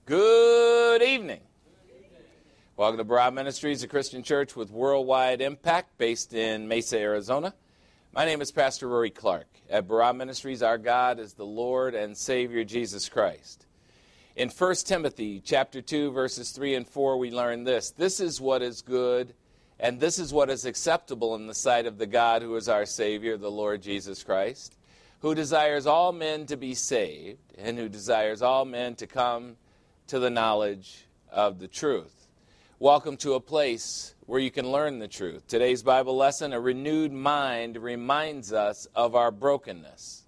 Good evening. Welcome to Barab Ministries, a Christian church with worldwide impact based in Mesa, Arizona. My name is Pastor Rory Clark. At Barab Ministries, our God is the Lord and Savior Jesus Christ. In 1 Timothy chapter 2, verses 3 and 4, we learn this. This is what is good, and this is what is acceptable in the sight of the God who is our Savior, the Lord Jesus Christ, who desires all men to be saved, and who desires all men to come to the knowledge of the truth. Welcome to a place where you can learn the truth. Today's Bible lesson, a renewed mind reminds us of our brokenness.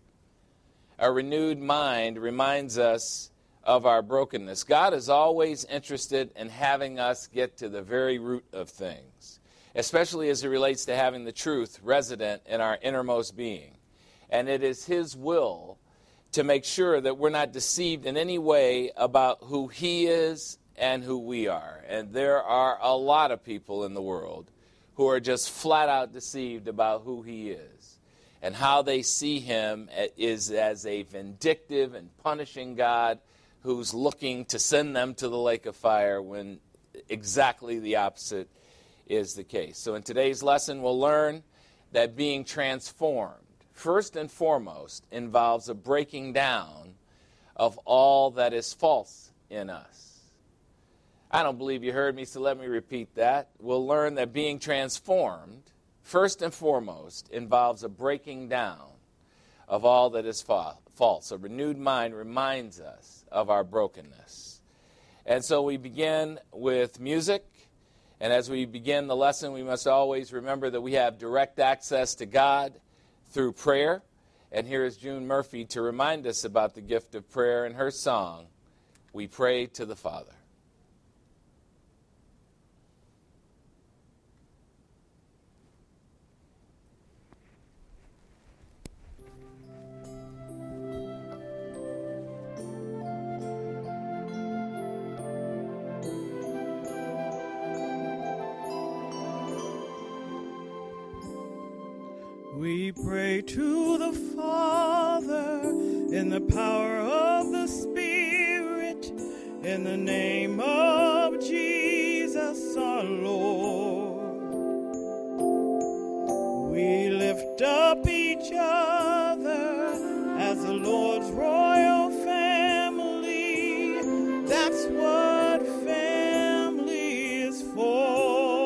A renewed mind reminds us of our brokenness. God is always interested in having us get to the very root of things, especially as it relates to having the truth resident in our innermost being. And it is His will to make sure that we're not deceived in any way about who He is and who we are. And there are a lot of people in the world who are just flat out deceived about who He is. And how they see Him is as a vindictive and punishing God who's looking to send them to the lake of fire when exactly the opposite is the case. So in today's lesson, we'll learn that being transformed, first and foremost, involves a breaking down of all that is false in us. I don't believe you heard me, so let me repeat that. We'll learn that being transformed, first and foremost, involves a breaking down of all that is false. A renewed mind reminds us of our brokenness. And so we begin with music. And as we begin the lesson, we must always remember that we have direct access to God through prayer. And here is June Murphy to remind us about the gift of prayer in her song, We Pray to the Father. We pray to the Father in the power of the Spirit, in the name of Jesus our Lord. We lift up each other as the Lord's royal family. That's what family is for.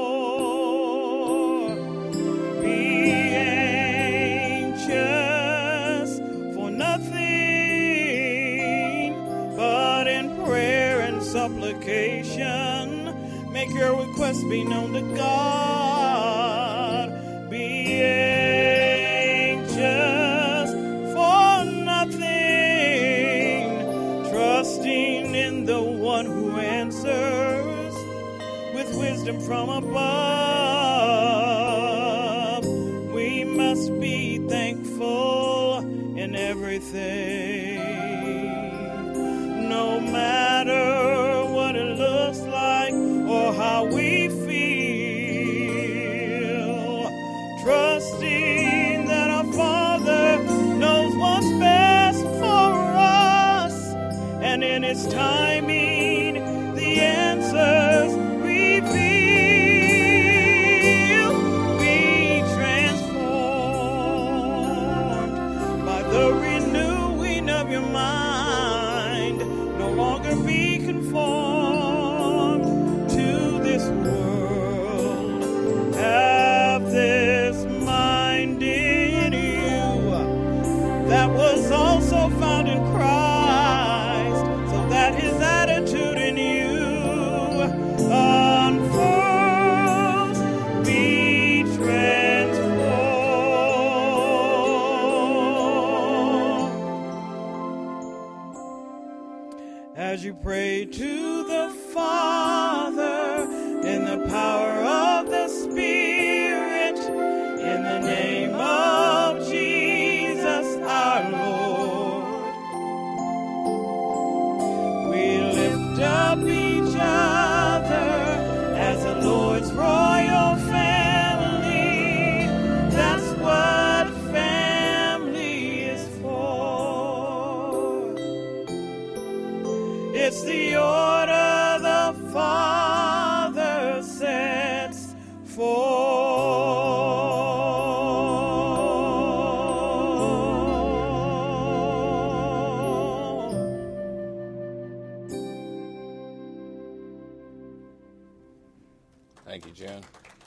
Supplication, make your request be known to God. Be anxious for nothing, trusting in the one who answers with wisdom from above. We must be thankful in everything, no matter what it looks like or how we feel, trusting that our Father knows what's best for us, and in His timing the answers reveal. Be transformed by the renewing of your mind, no longer be conformed to this world. Have this mind in you that was also found in Christ, so that His attitude in you unfurls. Be transformed as you pray to the Father in the power of the Spirit, in the name of Jesus our Lord. We lift up each other as the Lord's royal family. That's what family is for. It's the Thank you, June.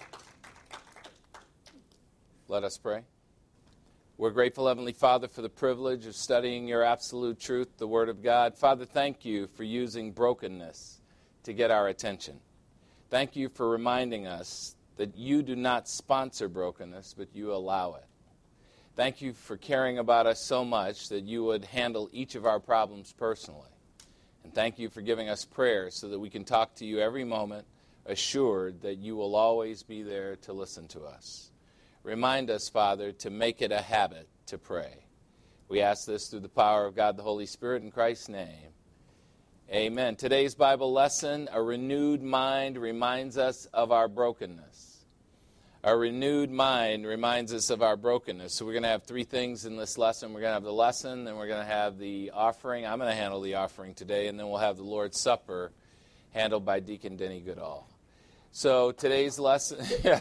Let us pray. We're grateful, Heavenly Father, for the privilege of studying your absolute truth, the Word of God. Father, thank you for using brokenness to get our attention. Thank you for reminding us that you do not sponsor brokenness, but you allow it. Thank you for caring about us so much that you would handle each of our problems personally. And thank you for giving us prayer so that we can talk to you every moment, assured that you will always be there to listen to us. Remind us, Father, to make it a habit to pray. We ask this through the power of God the Holy Spirit in Christ's name. Amen. Today's Bible lesson, a renewed mind reminds us of our brokenness. A renewed mind reminds us of our brokenness. So we're going to have three things in this lesson. We're going to have the lesson, then we're going to have the offering. I'm going to handle the offering today, and then we'll have the Lord's Supper handled by Deacon Denny Goodall. So today's lesson...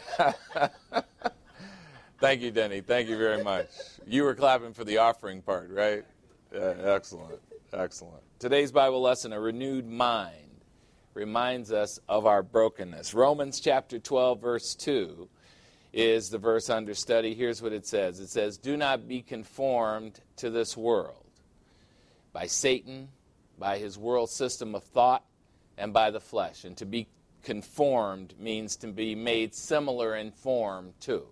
Thank you, Denny. Thank you very much. You were clapping for the offering part, right? Yeah, excellent. Excellent. Today's Bible lesson, a renewed mind, reminds us of our brokenness. Romans chapter 12, verse 2 is the verse under study. Here's what it says. It says, "Do not be conformed to this world, by Satan, by his world system of thought, and by the flesh." And to be conformed means to be made similar in form to.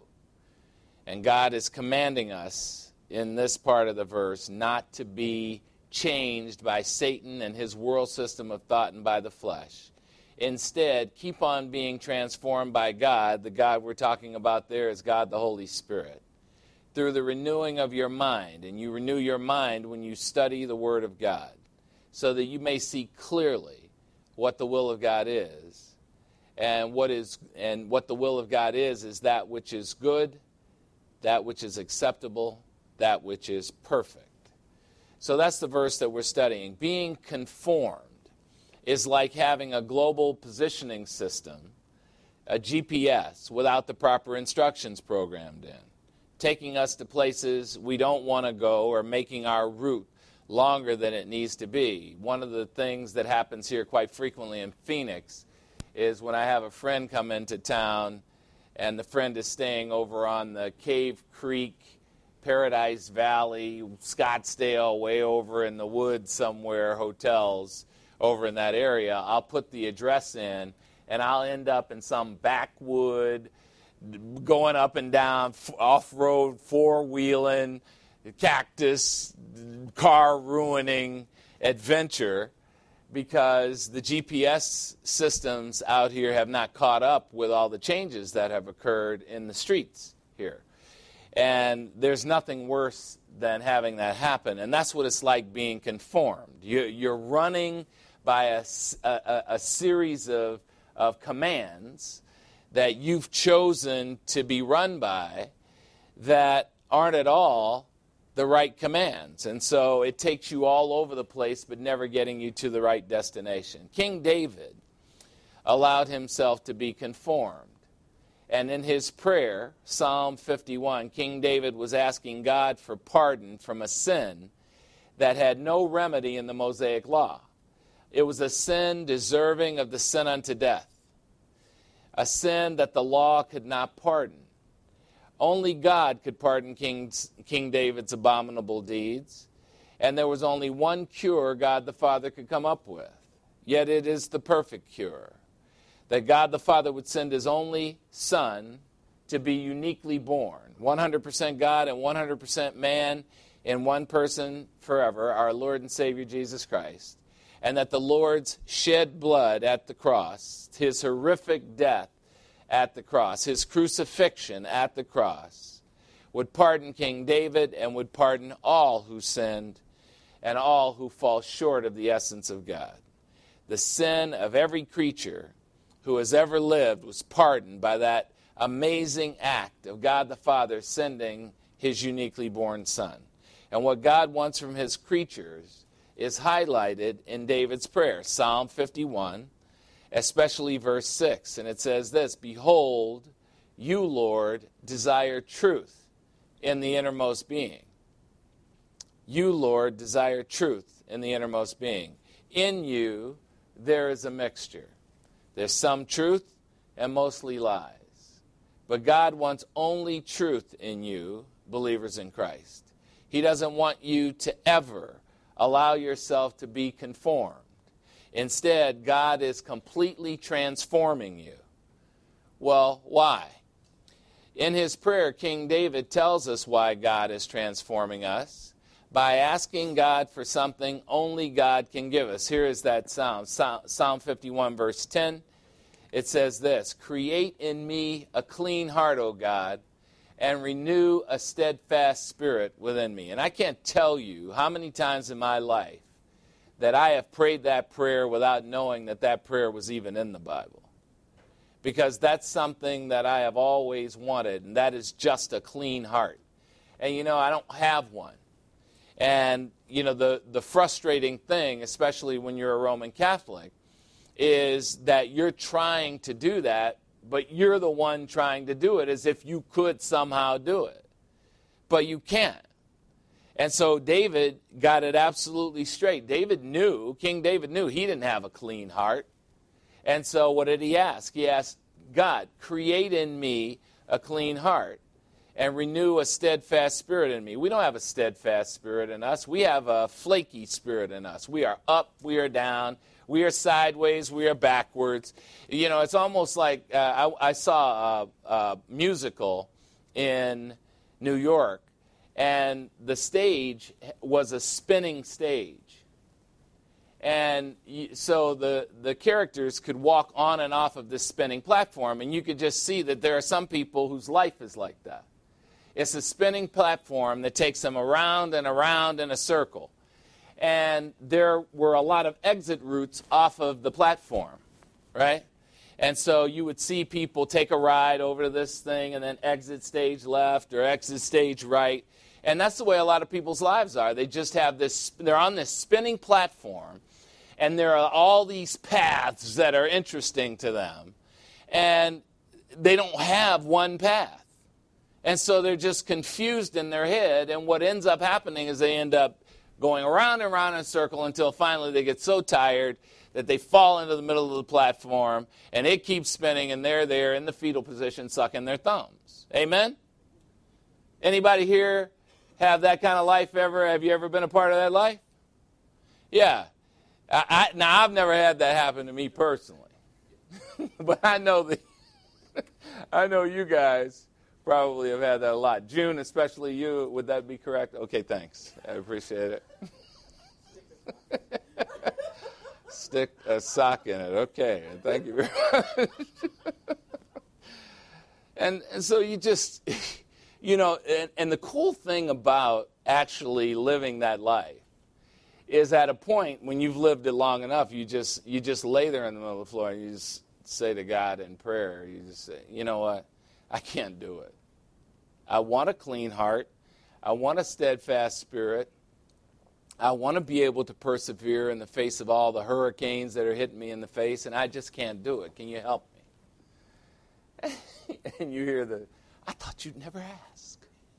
And God is commanding us in this part of the verse not to be changed by Satan and his world system of thought and by the flesh. Instead, keep on being transformed by God. The God we're talking about there is God the Holy Spirit. Through the renewing of your mind, and you renew your mind when you study the Word of God, so that you may see clearly what the will of God is. And what the will of God is that which is good, that which is acceptable, that which is perfect. So that's the verse that we're studying. Being conformed is like having a global positioning system, a GPS, without the proper instructions programmed in, taking us to places we don't want to go or making our route longer than it needs to be. One of the things that happens here quite frequently in Phoenix is when I have a friend come into town, and the friend is staying over on the Cave Creek, Paradise Valley, Scottsdale, way over in the woods somewhere, hotels over in that area. I'll put the address in, and I'll end up in some backwood, going up and down, off-road, four-wheeling, cactus, car-ruining adventure, because the GPS systems out here have not caught up with all the changes that have occurred in the streets here. And there's nothing worse than having that happen. And that's what it's like being conformed. You're running by a series of commands that you've chosen to be run by that aren't at all the right commands. And so it takes you all over the place, but never getting you to the right destination. King David allowed himself to be conformed. And in his prayer, Psalm 51, King David was asking God for pardon from a sin that had no remedy in the Mosaic law. It was a sin deserving of the sin unto death, a sin that the law could not pardon. Only God could pardon King David's abominable deeds, and there was only one cure God the Father could come up with. Yet it is the perfect cure, that God the Father would send his only Son to be uniquely born, 100% God and 100% man in one person forever, our Lord and Savior Jesus Christ, and that the Lord's shed blood at the cross, his horrific death at the cross, his crucifixion at the cross, would pardon King David and would pardon all who sinned and all who fall short of the essence of God. The sin of every creature who has ever lived was pardoned by that amazing act of God the Father sending his uniquely born Son. And what God wants from his creatures is highlighted in David's prayer, Psalm 51, especially verse 6. And it says this, "Behold, you, Lord, desire truth in the innermost being." You, Lord, desire truth in the innermost being. In you, there is a mixture. There's some truth and mostly lies. But God wants only truth in you, believers in Christ. He doesn't want you to ever allow yourself to be conformed. Instead, God is completely transforming you. Well, why? In his prayer, King David tells us why God is transforming us by asking God for something only God can give us. Here is that Psalm 51, verse 10. It says this, "Create in me a clean heart, O God, and renew a steadfast spirit within me." And I can't tell you how many times in my life that I have prayed that prayer without knowing that that prayer was even in the Bible. Because that's something that I have always wanted, and that is just a clean heart. And you know, I don't have one. And you know, the frustrating thing, especially when you're a Roman Catholic, is that you're trying to do that, but you're the one trying to do it as if you could somehow do it. But you can't. And so David got it absolutely straight. King David knew he didn't have a clean heart. And so what did he ask? He asked, God, create in me a clean heart and renew a steadfast spirit in me. We don't have a steadfast spirit in us. We have a flaky spirit in us. We are up, we are down, we are sideways, we are backwards. You know, it's almost like I saw a musical in New York, and the stage was a spinning stage. And so the characters could walk on and off of this spinning platform, and you could just see that there are some people whose life is like that. It's a spinning platform that takes them around and around in a circle. And there were a lot of exit routes off of the platform, right? And so you would see people take a ride over to this thing and then exit stage left or exit stage right. And that's the way a lot of people's lives are. They just have this, they're on this spinning platform, and there are all these paths that are interesting to them. And they don't have one path. And so they're just confused in their head, and what ends up happening is they end up going around and around in a circle until finally they get so tired that they fall into the middle of the platform, and it keeps spinning, and they're there in the fetal position sucking their thumbs. Amen? Anybody here have that kind of life ever? Have you ever been a part of that life? Yeah. Now, I've never had that happen to me personally. But I know you guys probably have had that a lot. June, especially you, would that be correct? Okay, thanks. I appreciate it. Stick a sock in it. Okay, thank you very much. And so you just, you know, and the cool thing about actually living that life is at a point when you've lived it long enough, you just lay there in the middle of the floor and you just say to God in prayer, you just say, you know what, I can't do it. I want a clean heart. I want a steadfast spirit. I want to be able to persevere in the face of all the hurricanes that are hitting me in the face, and I just can't do it. Can you help me? And you hear I thought you'd never ask.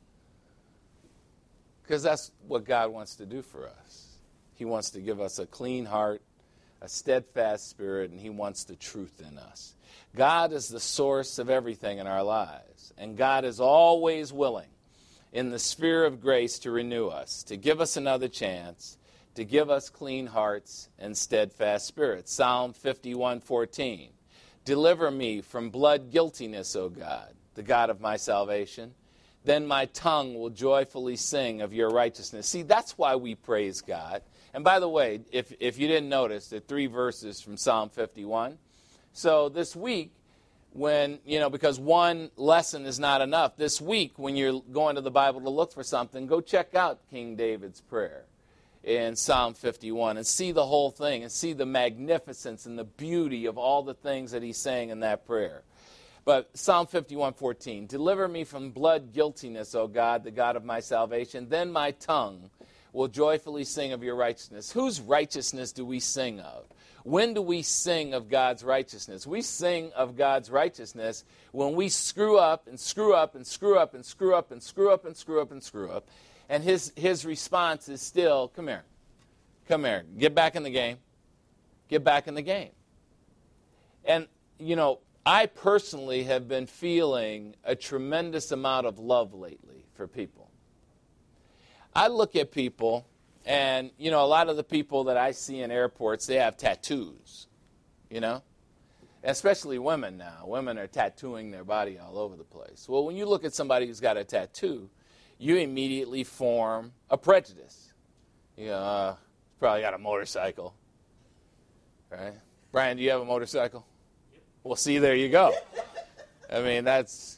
Because that's what God wants to do for us. He wants to give us a clean heart, a steadfast spirit, and he wants the truth in us. God is the source of everything in our lives, and God is always willing in the sphere of grace to renew us, to give us another chance, to give us clean hearts and steadfast spirits. Psalm 51:14. Deliver me from blood guiltiness, O God, the God of my salvation. Then my tongue will joyfully sing of your righteousness. See, that's why we praise God. And by the way, if you didn't notice, there are 3 verses from Psalm 51. So this week, because one lesson is not enough, this week when you're going to the Bible to look for something, go check out King David's prayer in Psalm 51 and see the whole thing and see the magnificence and the beauty of all the things that he's saying in that prayer. But Psalm 51:14, deliver me from blood guiltiness, O God, the God of my salvation. Then my tongue will joyfully sing of your righteousness. Whose righteousness do we sing of? When do we sing of God's righteousness? We sing of God's righteousness when we screw up and screw up and screw up and screw up and screw up and screw up and screw up. And his response is still, come here, get back in the game. Get back in the game. And, I personally have been feeling a tremendous amount of love lately for people. I look at people, and, a lot of the people that I see in airports, they have tattoos, Especially women now. Women are tattooing their body all over the place. Well, when you look at somebody who's got a tattoo, you immediately form a prejudice. Probably got a motorcycle, right? Brian, do you have a motorcycle? Well, see, there you go. I mean, that's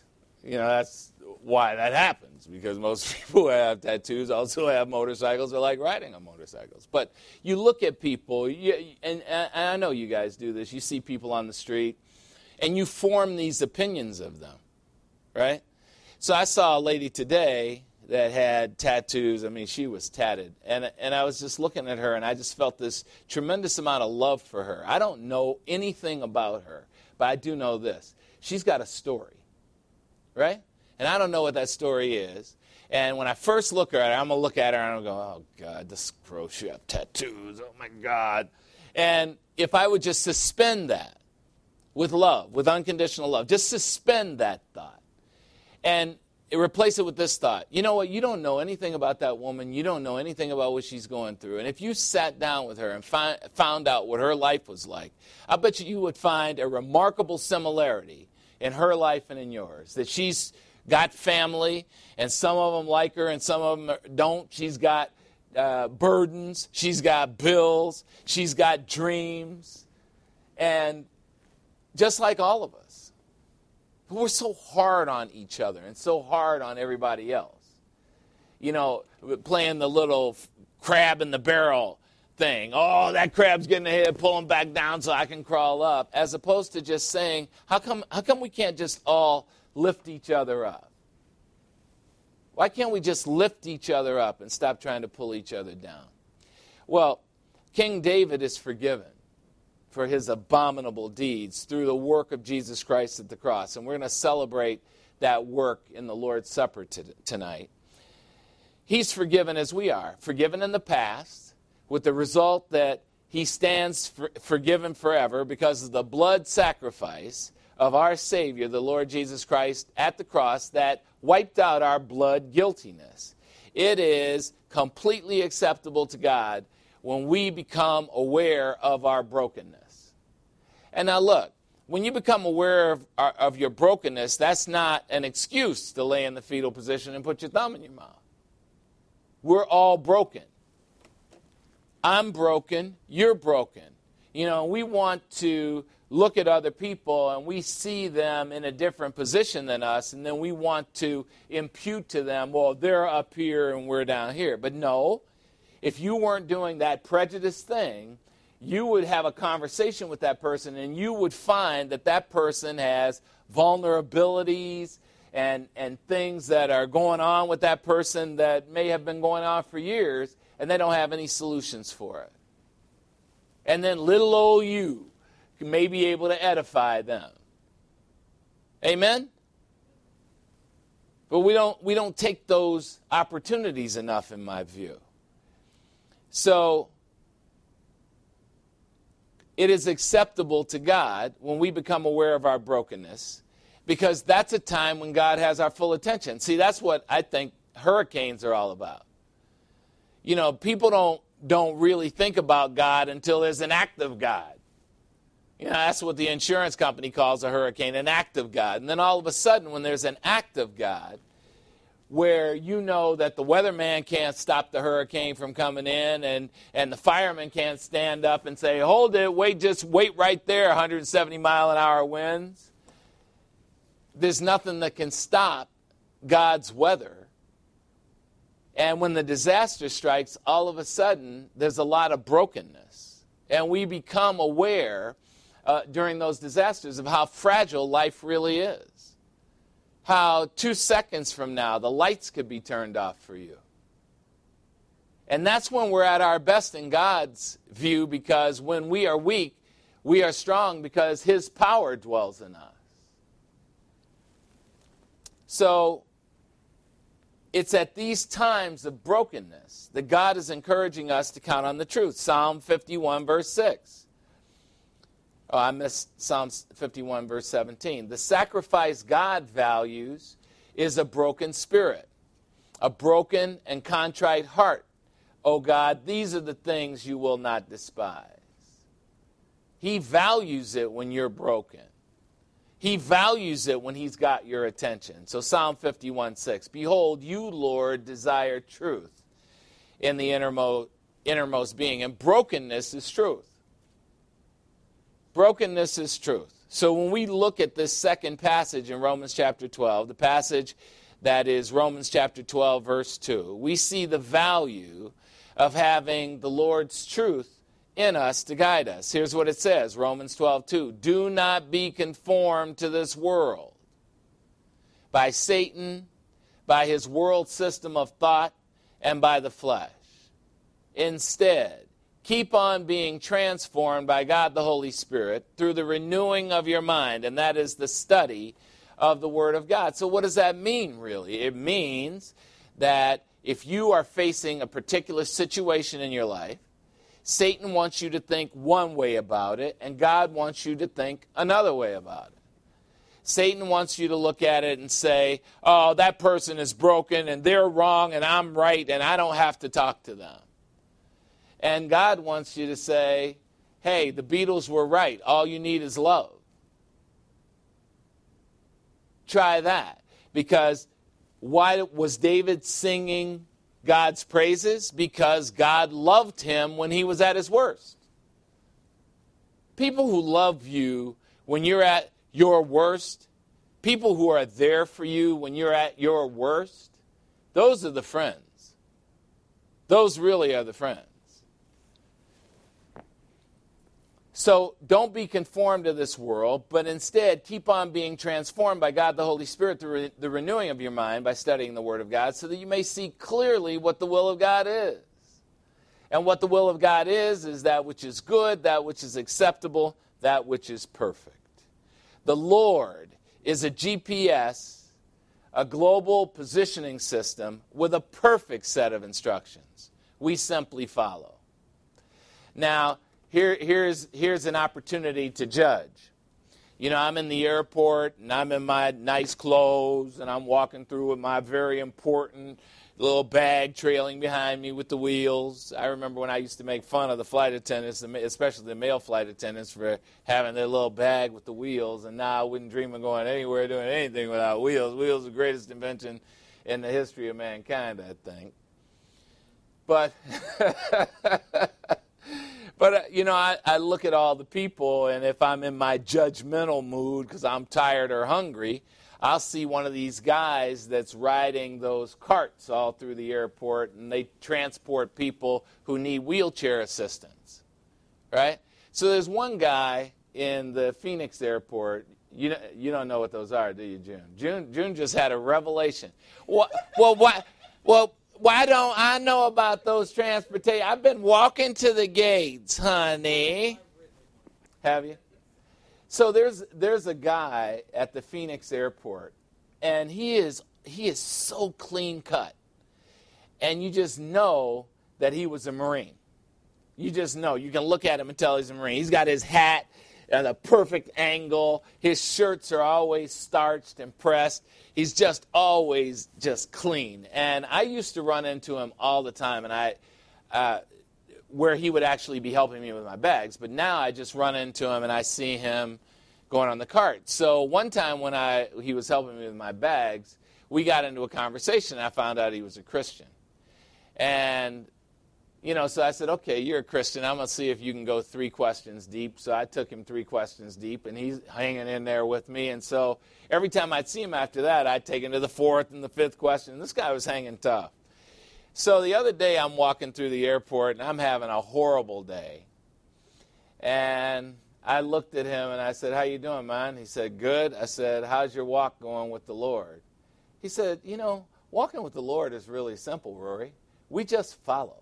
why that happens, because most people who have tattoos also have motorcycles or like riding on motorcycles. But you look at people, and I know you guys do this, you see people on the street, and you form these opinions of them, right? So I saw a lady today that had tattoos. I mean, she was tatted. And I was just looking at her, and I just felt this tremendous amount of love for her. I don't know anything about her, but I do know this. She's got a story, right? And I don't know what that story is. And when I first look at her, I'm going to look at her, and I'm going to go, oh, God, this gross, she have tattoos. Oh, my God. And if I would just suspend that with love, with unconditional love, just suspend that thought and replace it with this thought. You know what? You don't know anything about that woman. You don't know anything about what she's going through. And if you sat down with her and found out what her life was like, I bet you would find a remarkable similarity in her life and in yours. That she's got family, and some of them like her and some of them don't. She's got burdens. She's got bills. She's got dreams. And just like all of us, we're so hard on each other and so hard on everybody else. Playing the little crab in the barrel thing. Oh, that crab's getting ahead, pull him back down so I can crawl up. As opposed to just saying, how come we can't just all lift each other up? Why can't we just lift each other up and stop trying to pull each other down? Well, King David is forgiven for his abominable deeds through the work of Jesus Christ at the cross. And we're going to celebrate that work in the Lord's Supper tonight. He's forgiven as we are. Forgiven in the past, with the result that he stands forgiven forever because of the blood sacrifice of our Savior, the Lord Jesus Christ, at the cross that wiped out our blood guiltiness. It is completely acceptable to God when we become aware of our brokenness. And now look, when you become aware of your brokenness, that's not an excuse to lay in the fetal position and put your thumb in your mouth. We're all broken. I'm broken. You're broken. We want to look at other people and we see them in a different position than us, and then we want to impute to them, well, they're up here and we're down here. But no, if you weren't doing that prejudice thing, you would have a conversation with that person, and you would find that that person has vulnerabilities and things that are going on with that person that may have been going on for years, and they don't have any solutions for it. And then little old you may be able to edify them. Amen? But we don't take those opportunities enough, in my view. So it is acceptable to God when we become aware of our brokenness, because that's a time when God has our full attention. See, that's what I think hurricanes are all about. People don't really think about God until there's an act of God. That's what the insurance company calls a hurricane, an act of God. And then all of a sudden, when there's an act of God, where you know that the weatherman can't stop the hurricane from coming in, and the fireman can't stand up and say, hold it, just wait right there, 170 mile an hour winds. There's nothing that can stop God's weather. And when the disaster strikes, all of a sudden, there's a lot of brokenness. And we become aware during those disasters of how fragile life really is. How 2 seconds from now, the lights could be turned off for you. And that's when we're at our best in God's view, because when we are weak, we are strong because His power dwells in us. So it's at these times of brokenness that God is encouraging us to count on the truth. Psalm 51, verse 6. Oh, I missed Psalms 51, verse 17. The sacrifice God values is a broken spirit, a broken and contrite heart. Oh God, these are the things you will not despise. He values it when you're broken. He values it when he's got your attention. So Psalm 51:6, behold, you, Lord, desire truth in the innermost being. And brokenness is truth. Brokenness is truth. So when we look at this second passage in Romans chapter 12, the passage that is Romans chapter 12, verse 2, we see the value of having the Lord's truth in us to guide us. Here's what it says, Romans 12:2. Do not be conformed to this world by Satan, by his world system of thought, and by the flesh. Instead, keep on being transformed by God the Holy Spirit through the renewing of your mind, and that is the study of the Word of God. So what does that mean, really? It means that if you are facing a particular situation in your life, Satan wants you to think one way about it, and God wants you to think another way about it. Satan wants you to look at it and say, oh, that person is broken, and they're wrong, and I'm right, and I don't have to talk to them. And God wants you to say, hey, the Beatles were right. All you need is love. Try that. Because why was David singing God's praises? Because God loved him when he was at his worst. People who love you when you're at your worst, people who are there for you when you're at your worst, those are the friends. Those really are the friends. So don't be conformed to this world, but instead keep on being transformed by God the Holy Spirit through the renewing of your mind by studying the Word of God so that you may see clearly what the will of God is. And what the will of God is that which is good, that which is acceptable, that which is perfect. The Lord is a GPS, a global positioning system with a perfect set of instructions. We simply follow. Now, Here's an opportunity to judge. You know, I'm in the airport, and I'm in my nice clothes, and I'm walking through with my very important little bag trailing behind me with the wheels. I remember when I used to make fun of the flight attendants, especially the male flight attendants, for having their little bag with the wheels, and now I wouldn't dream of going anywhere doing anything without wheels. Wheels are the greatest invention in the history of mankind, I think. But... But, you know, I look at all the people, and if I'm in my judgmental mood because I'm tired or hungry, I'll see one of these guys that's riding those carts all through the airport, and they transport people who need wheelchair assistance, right? So there's one guy in the Phoenix airport. You don't know what those are, do you, June? June just had a revelation. Why don't I know about those transportation? I've been walking to the gates, honey. Have you? So there's a guy at the Phoenix airport, and he is so clean cut. And you just know that he was a Marine. You just know. You can look at him and tell he's a Marine. He's got his hat at a perfect angle. His shirts are always starched and pressed. He's just always just clean. And I used to run into him all the time, and where he would actually be helping me with my bags. But now I just run into him, and I see him going on the cart. So one time when he was helping me with my bags, we got into a conversation, and I found out he was a Christian. And you know, so I said, okay, you're a Christian. I'm going to see if you can go 3 questions deep. So I took him 3 questions deep, and he's hanging in there with me. And so every time I'd see him after that, I'd take him to the 4th and the 5th question. This guy was hanging tough. So the other day, I'm walking through the airport, and I'm having a horrible day. And I looked at him, and I said, how you doing, man? He said, good. I said, how's your walk going with the Lord? He said, you know, walking with the Lord is really simple, Rory. We just follow.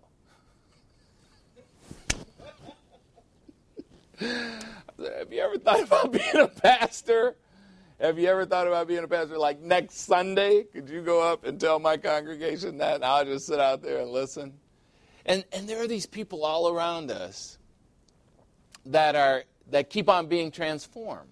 Have you ever thought about being a pastor? Have you ever thought about being a pastor? Like next Sunday, could you go up and tell my congregation that, and I'll just sit out there and listen? And there are these people all around us that are that keep on being transformed,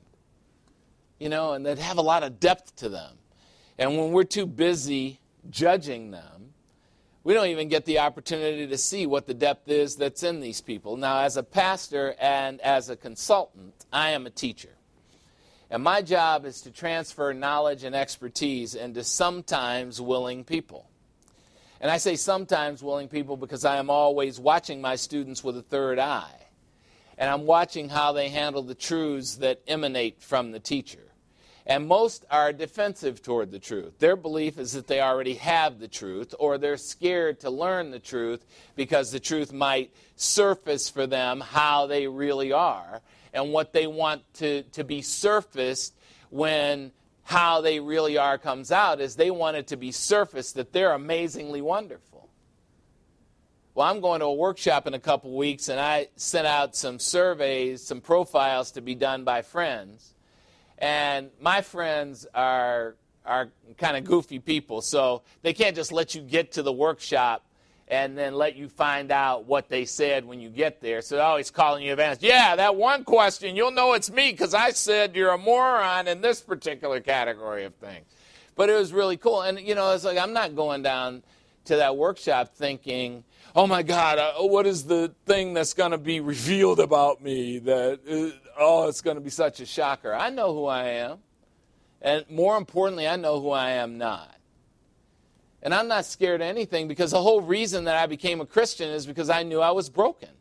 and that have a lot of depth to them. And when we're too busy judging them, we don't even get the opportunity to see what the depth is that's in these people. Now, as a pastor and as a consultant, I am a teacher. And my job is to transfer knowledge and expertise into sometimes willing people. And I say sometimes willing people because I am always watching my students with a third eye. And I'm watching how they handle the truths that emanate from the teacher. And most are defensive toward the truth. Their belief is that they already have the truth, or they're scared to learn the truth because the truth might surface for them how they really are. And what they want to be surfaced when how they really are comes out is they want it to be surfaced that they're amazingly wonderful. Well, I'm going to a workshop in a couple weeks, and I sent out some surveys, some profiles to be done by friends. And my friends are kind of goofy people, so they can't just let you get to the workshop and then let you find out what they said when you get there. So they're always calling you in advance. Yeah, that one question, you'll know it's me because I said you're a moron in this particular category of things. But it was really cool. And, it's like I'm not going down to that workshop thinking, oh, my God, what is the thing that's going to be revealed about me that, it's going to be such a shocker. I know who I am. And more importantly, I know who I am not. And I'm not scared of anything because the whole reason that I became a Christian is because I knew I was broken.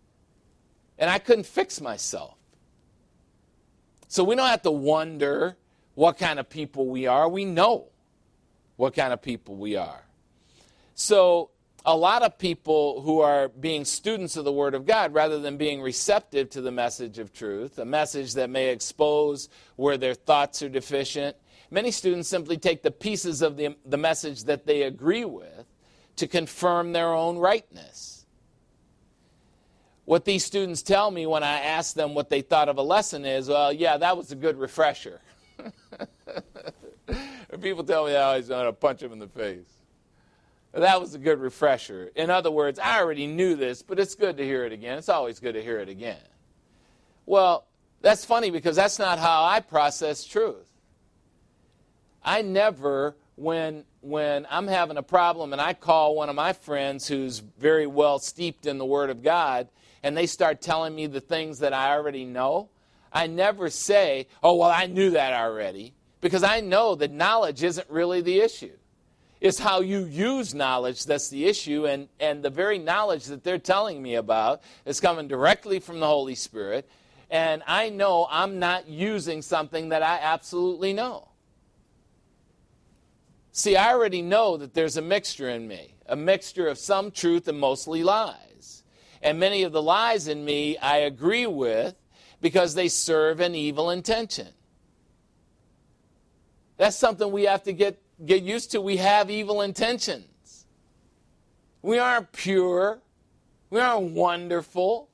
And I couldn't fix myself. So we don't have to wonder what kind of people we are. We know what kind of people we are. So a lot of people who are being students of the Word of God, rather than being receptive to the message of truth, a message that may expose where their thoughts are deficient, many students simply take the pieces of the message that they agree with to confirm their own rightness. What these students tell me when I ask them what they thought of a lesson is, well, yeah, that was a good refresher. People tell me that, I always want to punch them in the face. That was a good refresher. In other words, I already knew this, but it's good to hear it again. It's always good to hear it again. Well, that's funny because that's not how I process truth. I never, when I'm having a problem and I call one of my friends who's very well steeped in the Word of God and they start telling me the things that I already know, I never say, oh, well, I knew that already, because I know that knowledge isn't really the issue. It's how you use knowledge that's the issue, and the very knowledge that they're telling me about is coming directly from the Holy Spirit, and I know I'm not using something that I absolutely know. See, I already know that there's a mixture in me, a mixture of some truth and mostly lies. And many of the lies in me I agree with because they serve an evil intention. That's something we have to get used to. We have evil intentions. We aren't pure. We aren't wonderful.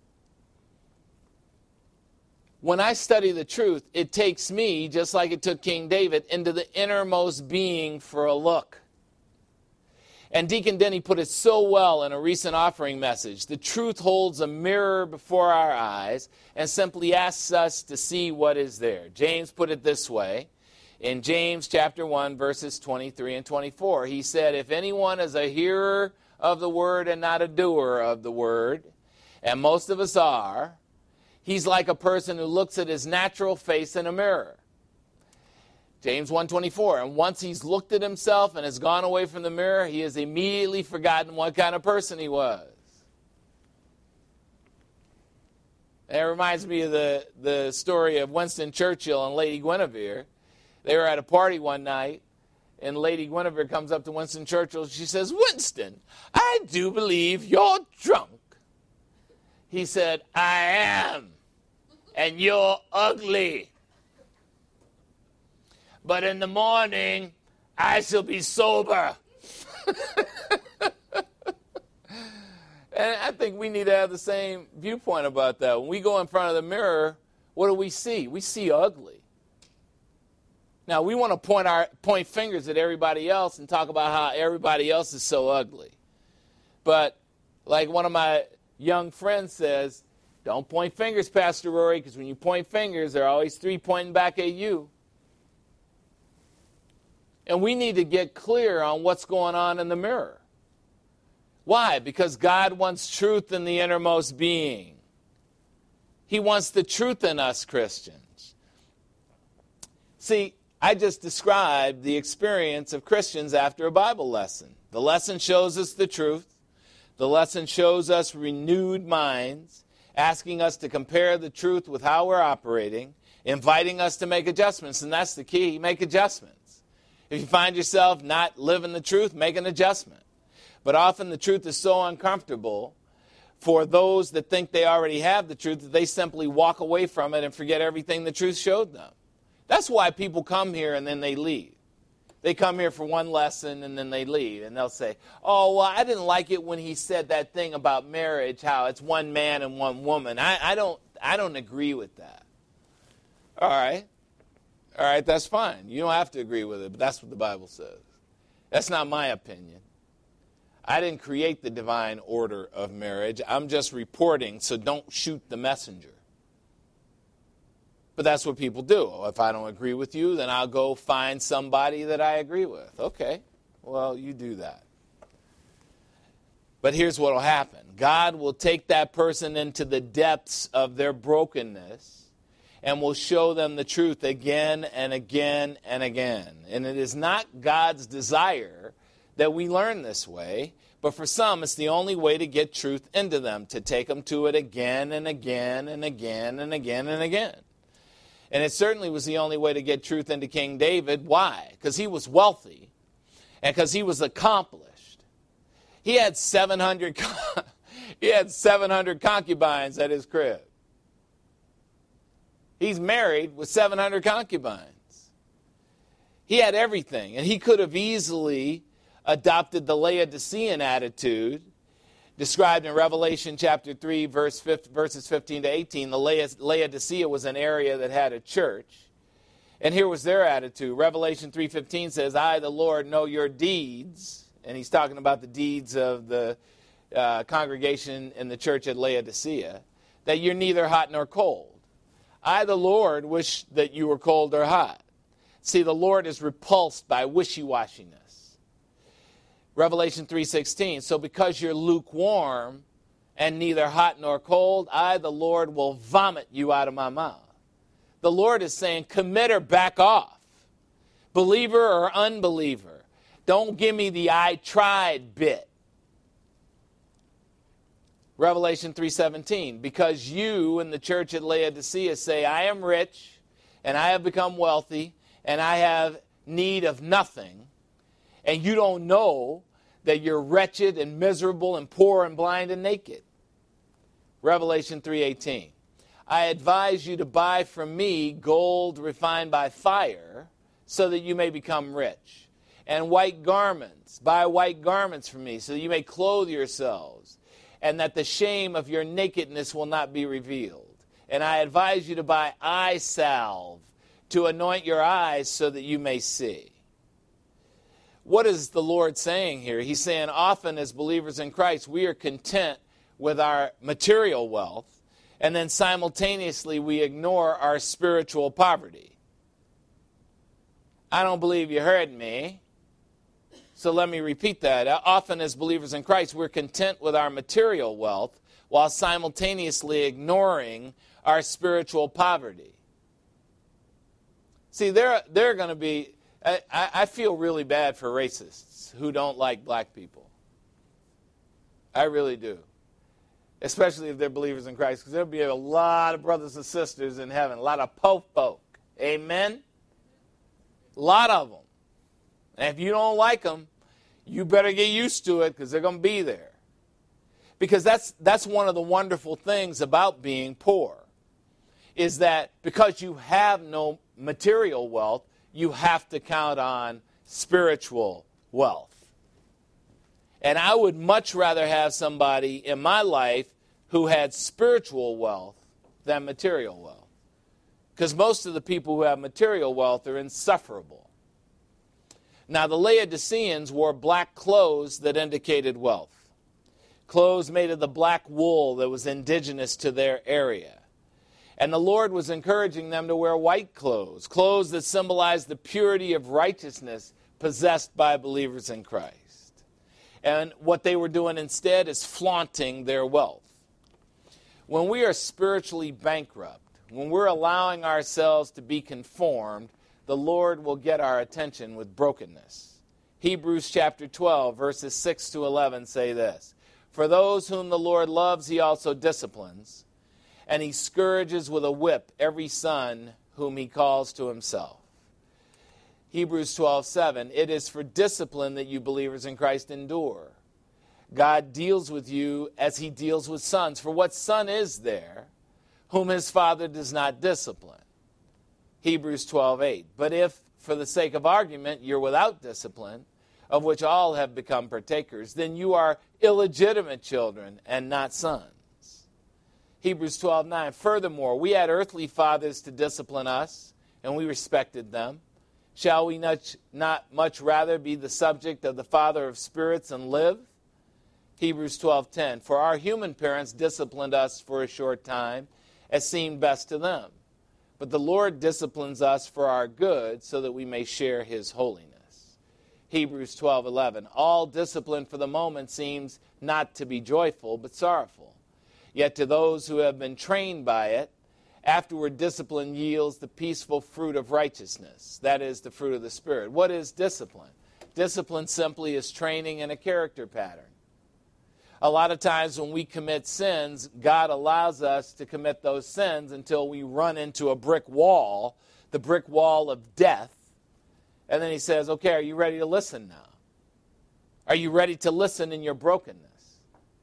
When I study the truth, it takes me, just like it took King David, into the innermost being for a look. And Deacon Denny put it so well in a recent offering message. The truth holds a mirror before our eyes and simply asks us to see what is there. James put it this way. In James chapter 1, verses 23 and 24, he said, if anyone is a hearer of the word and not a doer of the word, and most of us are, he's like a person who looks at his natural face in a mirror. James 1:24, and once he's looked at himself and has gone away from the mirror, he has immediately forgotten what kind of person he was. And it reminds me of the story of Winston Churchill and Lady Guinevere. They were at a party one night, and Lady Guinevere comes up to Winston Churchill. She says, Winston, I do believe you're drunk. He said, I am, and you're ugly. But in the morning, I shall be sober. And I think we need to have the same viewpoint about that. When we go in front of the mirror, what do we see? We see ugly. Now, we want to point fingers at everybody else and talk about how everybody else is so ugly. But like one of my young friends says, Don't point fingers, Pastor Rory, because when you point fingers, there are always three pointing back at you. And we need to get clear on what's going on in the mirror. Why? Because God wants truth in the innermost being. He wants the truth in us Christians. See, I just described the experience of Christians after a Bible lesson. The lesson shows us the truth. The lesson shows us renewed minds, asking us to compare the truth with how we're operating, inviting us to make adjustments. And that's the key, make adjustments. If you find yourself not living the truth, make an adjustment. But often the truth is so uncomfortable for those that think they already have the truth that they simply walk away from it and forget everything the truth showed them. That's why people come here and then they leave. They come here for one lesson and then they leave. And they'll say, oh, well, I didn't like it when he said that thing about marriage, how it's one man and one woman. I don't agree with that. All right, that's fine. You don't have to agree with it, but that's what the Bible says. That's not my opinion. I didn't create the divine order of marriage. I'm just reporting, so don't shoot the messenger. But that's what people do. If I don't agree with you, then I'll go find somebody that I agree with. Okay, well, you do that. But here's what will happen. God will take that person into the depths of their brokenness and will show them the truth again and again and again. And it is not God's desire that we learn this way, but for some, it's the only way to get truth into them, to take them to it again and again and again and again and again. And it certainly was the only way to get truth into King David. Why? Because he was wealthy and because he was accomplished. He had 700 concubines at his crib. He's married with 700 concubines. He had everything, and he could have easily adopted the Laodicean attitude described in Revelation chapter 3, verses 15 to 18. The Laodicea was an area that had a church. And here was their attitude. Revelation 3:15 says, I, the Lord, know your deeds. And he's talking about the deeds of the congregation in the church at Laodicea, that you're neither hot nor cold. I, the Lord, wish that you were cold or hot. See, the Lord is repulsed by wishy-washiness. Revelation 3:16, so because you're lukewarm and neither hot nor cold, I, the Lord, will vomit you out of my mouth. The Lord is saying, commit or back off. Believer or unbeliever. Don't give me the I tried bit. Revelation 3:17, because you in the church at Laodicea say, I am rich, and I have become wealthy, and I have need of nothing, and you don't know that you're wretched and miserable and poor and blind and naked. Revelation 3:18, I advise you to buy from me gold refined by fire, so that you may become rich, and white garments, buy white garments from me, so that you may clothe yourselves, and that the shame of your nakedness will not be revealed. And I advise you to buy eye salve to anoint your eyes so that you may see. What is the Lord saying here? He's saying often as believers in Christ, we are content with our material wealth, and then simultaneously we ignore our spiritual poverty. I don't believe you heard me. So let me repeat that. Often as believers in Christ, we're content with our material wealth while simultaneously ignoring our spiritual poverty. See, there are going to be, I feel really bad for racists who don't like black people. I really do. Especially if they're believers in Christ, because there'll be a lot of brothers and sisters in heaven, a lot of folk. Amen? A lot of them. And if you don't like them, you better get used to it because they're going to be there. Because that's one of the wonderful things about being poor, is that because you have no material wealth, you have to count on spiritual wealth. And I would much rather have somebody in my life who had spiritual wealth than material wealth. Because most of the people who have material wealth are insufferable. Now, the Laodiceans wore black clothes that indicated wealth. clothes made of the black wool that was indigenous to their area. And the Lord was encouraging them to wear white clothes, clothes that symbolized the purity of righteousness possessed by believers in Christ. And what they were doing instead is flaunting their wealth. When we are spiritually bankrupt, when we're allowing ourselves to be conformed, the Lord will get our attention with brokenness. Hebrews chapter 12, verses 6 to 11 say this: "For those whom the Lord loves, he also disciplines, and he scourges with a whip every son whom he calls to himself." Hebrews 12:7, "It is for discipline that you believers in Christ endure. God deals with you as he deals with sons. For what son is there whom his father does not discipline?" Hebrews 12:8, "But if, for the sake of argument, you're without discipline, of which all have become partakers, then you are illegitimate children and not sons." Hebrews 12:9, "Furthermore, we had earthly fathers to discipline us, and we respected them. Shall we not much rather be the subject of the Father of spirits and live?" Hebrews 12:10, "For our human parents disciplined us for a short time, as seemed best to them. But the Lord disciplines us for our good, so that we may share his holiness." Hebrews 12:11, "All discipline for the moment seems not to be joyful, but sorrowful. Yet to those who have been trained by it, afterward discipline yields the peaceful fruit of righteousness." That is the fruit of the Spirit. What is discipline? Discipline simply is training in a character pattern. A lot of times when we commit sins, God allows us to commit those sins until we run into a brick wall, the brick wall of death. And then he says, "Okay, are you ready to listen now? Are you ready to listen in your brokenness?"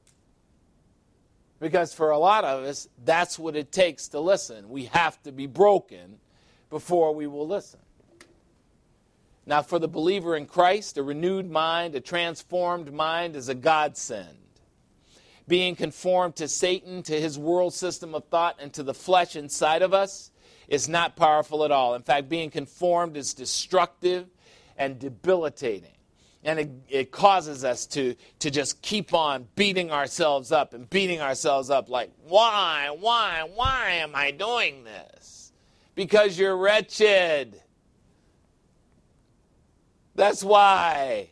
Because for a lot of us, that's what it takes to listen. We have to be broken before we will listen. Now, for the believer in Christ, a renewed mind, a transformed mind is a godsend. Being conformed to Satan, to his world system of thought, and to the flesh inside of us is not powerful at all. In fact, being conformed is destructive and debilitating. And it causes us to just keep on beating ourselves up and beating ourselves up like, why am I doing this? Because you're wretched. That's why.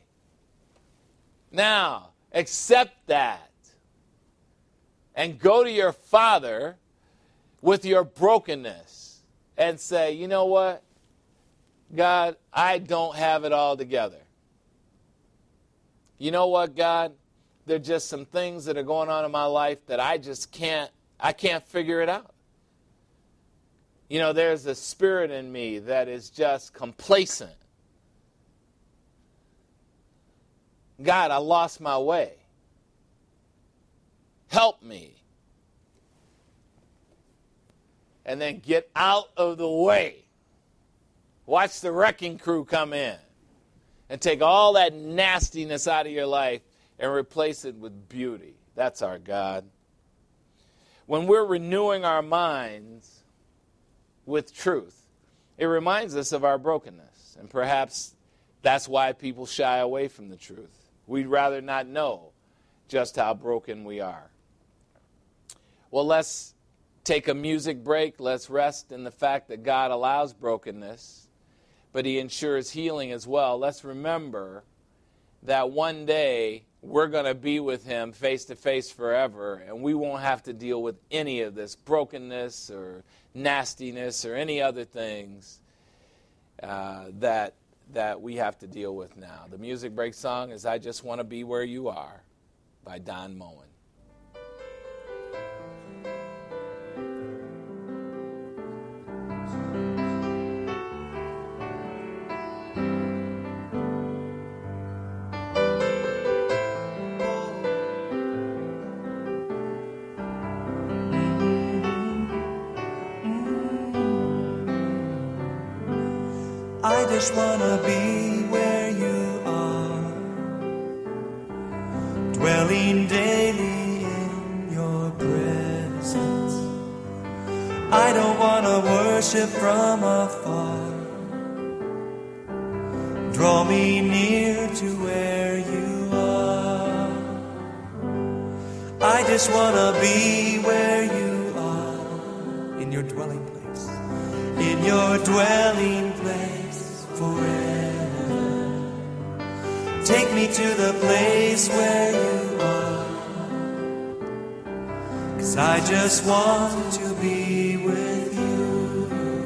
Now, accept that. And go to your Father with your brokenness and say, "You know what? God, I don't have it all together. You know what, God? There are just some things that are going on in my life that I can't figure it out. You know, there's a spirit in me that is just complacent. God, I lost my way. Help me." And then get out of the way. Watch the wrecking crew come in and take all that nastiness out of your life and replace it with beauty. That's our God. When we're renewing our minds with truth, it reminds us of our brokenness. And perhaps that's why people shy away from the truth. We'd rather not know just how broken we are. Well, let's take a music break. Let's rest in the fact that God allows brokenness, but he ensures healing as well. Let's remember that one day we're going to be with him face to face forever, and we won't have to deal with any of this brokenness or nastiness or any other things that we have to deal with now. The music break song is "I Just Want to Be Where You Are" by Don Moen. I just wanna be where you are, dwelling daily in your presence. I don't wanna worship from afar. Draw me near to where you are. I just want to be where you are, in your dwelling place, in your dwelling place forever. Take me to the place where you are, 'cause I just want to be with you.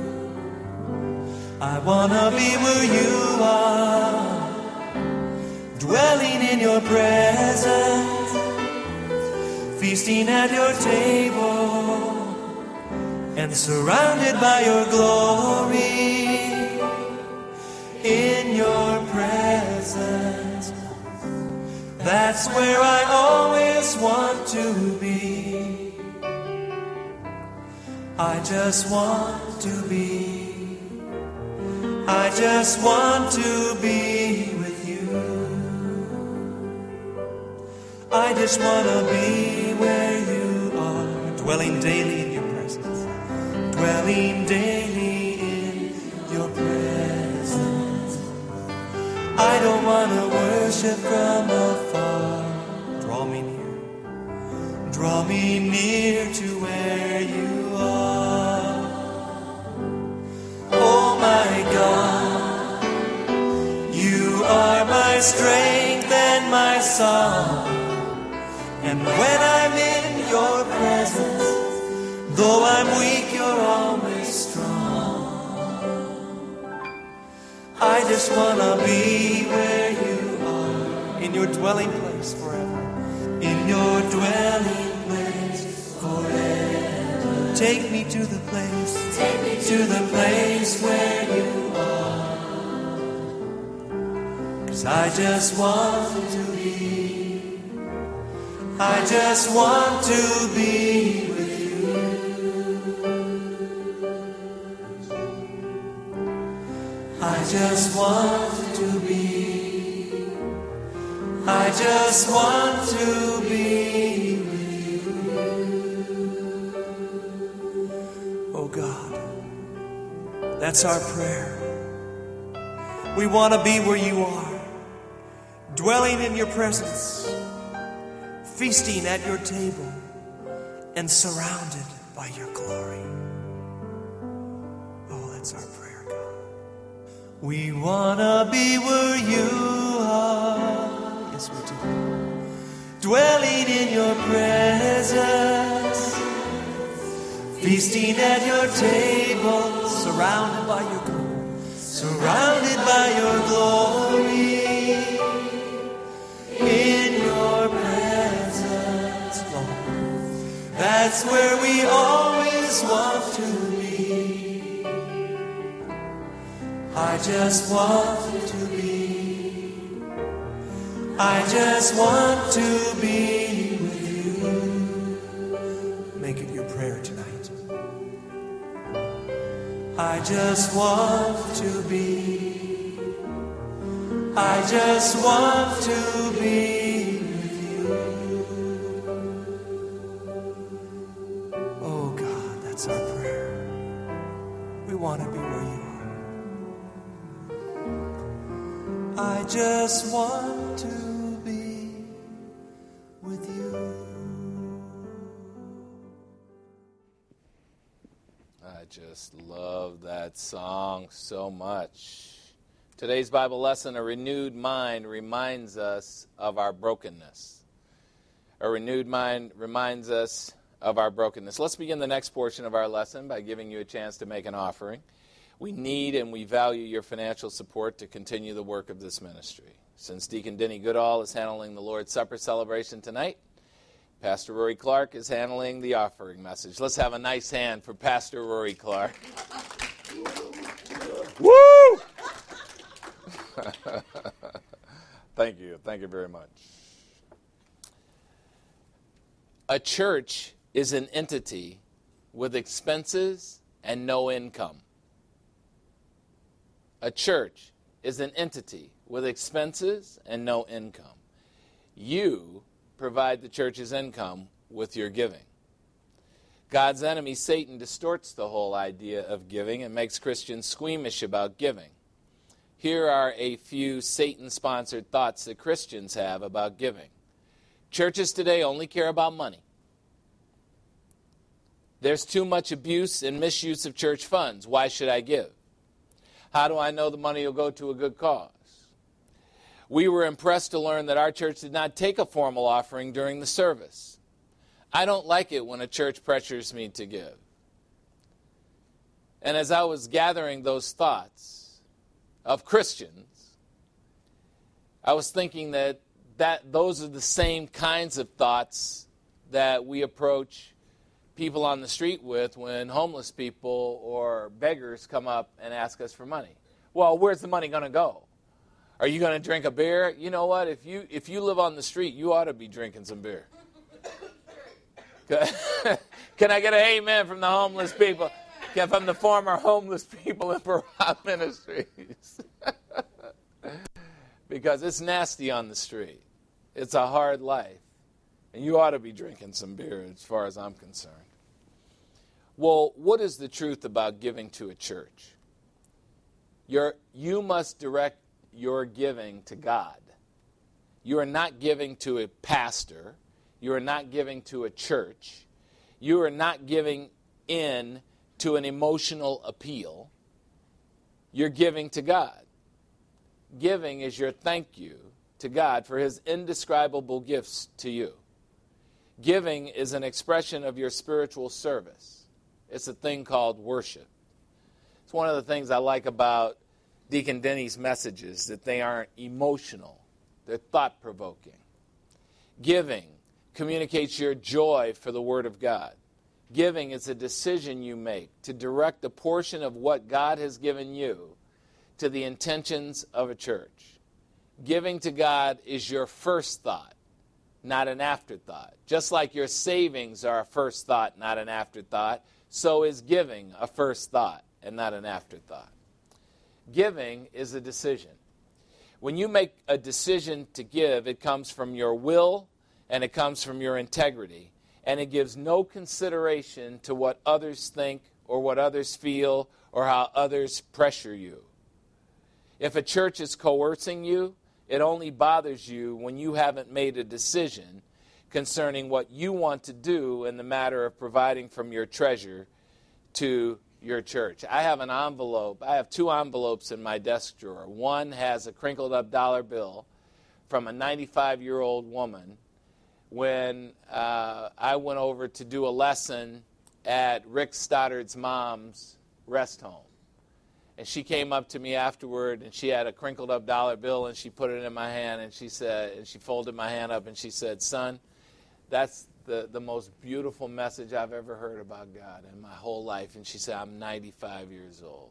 I want to be where you are, dwelling in your presence, feasting at your table, and surrounded by your glory. In your presence, that's where I always want to be. I just want to be. I just want to be with you. I just want to be where you are, dwelling daily in your presence, dwelling daily in your presence. I don't want to worship from afar. Draw me near to where you are. Oh my God, you are my strength and my song. And when I'm in your presence, though I'm weak, you're always strong. I just want to be where you are, in your dwelling place forever. In your dwelling place forever. Take me to the place, where you are. 'Cause I just want to be, I just want to be with you. I just want to be, I just want to be with you. Oh God, that's our prayer. We want to be where you are, dwelling in your presence, feasting at your table, and surrounded by your glory. Oh, that's our prayer, God. We want to be where you are. Yes, we do. Dwelling in your presence, feasting at your table, surrounded by your glory, surrounded by your glory. In your presence, Lord, that's where we always want to be. I just want to be, I just want to be with you. Make it your prayer tonight. I just want to be, I just want to be with you. Oh God, that's our prayer. We want to be where you are. I just want to be with you. I just love that song so much. Today's Bible lesson, a renewed mind reminds us of our brokenness. A renewed mind reminds us of our brokenness. Let's begin the next portion of our lesson by giving you a chance to make an offering. We need and we value your financial support to continue the work of this ministry. Since Deacon Denny Goodall is handling the Lord's Supper celebration tonight, Pastor Rory Clark is handling the offering message. Let's have a nice hand for Pastor Rory Clark. Woo! Thank you. Thank you very much. A church is an entity with expenses and no income. A church is an entity with expenses and no income. You provide the church's income with your giving. God's enemy, Satan, distorts the whole idea of giving and makes Christians squeamish about giving. Here are a few Satan-sponsored thoughts that Christians have about giving. Churches today only care about money. There's too much abuse and misuse of church funds. Why should I give? How do I know the money will go to a good cause? We were impressed to learn that our church did not take a formal offering during the service. I don't like it when a church pressures me to give. And as I was gathering those thoughts of Christians, I was thinking that those are the same kinds of thoughts that we approach people on the street with when homeless people or beggars come up and ask us for money. Well, where's the money going to go? Are you going to drink a beer? You know what? If you live on the street, you ought to be drinking some beer. Can I get an amen from the homeless people? From the former homeless people in Barah Ministries? Because it's nasty on the street. It's a hard life. And you ought to be drinking some beer as far as I'm concerned. Well, what is the truth about giving to a church? You must direct your giving to God. You are not giving to a pastor. You are not giving to a church. You are not giving in to an emotional appeal. You're giving to God. Giving is your thank you to God for his indescribable gifts to you. Giving is an expression of your spiritual service. It's a thing called worship. It's one of the things I like about Deacon Denny's messages, that they aren't emotional. They're thought-provoking. Giving communicates your joy for the Word of God. Giving is a decision you make to direct a portion of what God has given you to the intentions of a church. Giving to God is your first thought, not an afterthought. Just like your savings are a first thought, not an afterthought, so is giving a first thought and not an afterthought. Giving is a decision. When you make a decision to give, it comes from your will and it comes from your integrity. And it gives no consideration to what others think or what others feel or how others pressure you. If a church is coercing you, it only bothers you when you haven't made a decision concerning what you want to do in the matter of providing from your treasure to your church. I have an envelope. I have 2 envelopes in my desk drawer. One has a crinkled up dollar bill from a 95-year-old woman when I went over to do a lesson at Rick Stoddard's mom's rest home. And she came up to me afterward, and she had a crinkled up dollar bill, and she put it in my hand, and she said, and she folded my hand up, and she said, "Son, that's the most beautiful message I've ever heard about God in my whole life." And she said, "I'm 95 years old."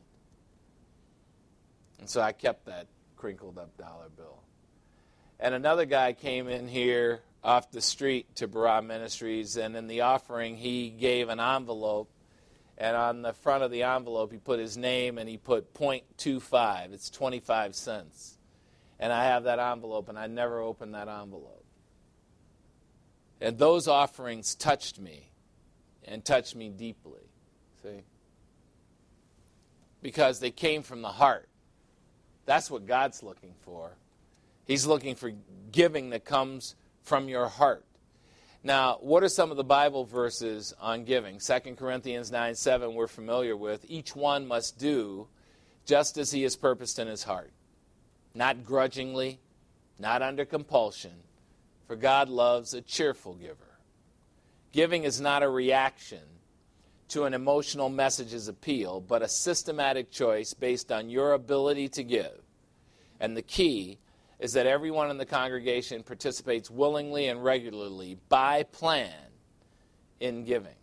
And so I kept that crinkled up dollar bill. And another guy came in here off the street to Barah Ministries, and in the offering he gave an envelope, and on the front of the envelope he put his name and he put .25. It's 25 cents. And I have that envelope, and I never opened that envelope. And those offerings touched me, and touched me deeply, see? Because they came from the heart. That's what God's looking for. He's looking for giving that comes from your heart. Now, what are some of the Bible verses on giving? 2 Corinthians 9:7 we're familiar with. Each one must do just as he has purposed in his heart, not grudgingly, not under compulsion, for God loves a cheerful giver. Giving is not a reaction to an emotional message's appeal, but a systematic choice based on your ability to give. And the key is that everyone in the congregation participates willingly and regularly by plan in giving.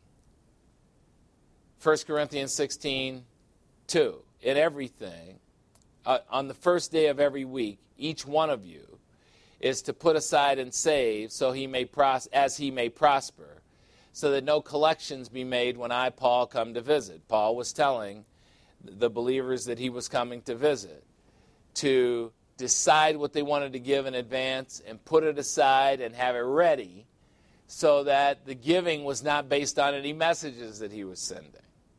1 Corinthians 16:2. In everything, on the first day of every week, each one of you is to put aside and save so as he may prosper, so that no collections be made when I, Paul, come to visit. Paul was telling the believers that he was coming to visit to decide what they wanted to give in advance and put it aside and have it ready so that the giving was not based on any messages that he was sending.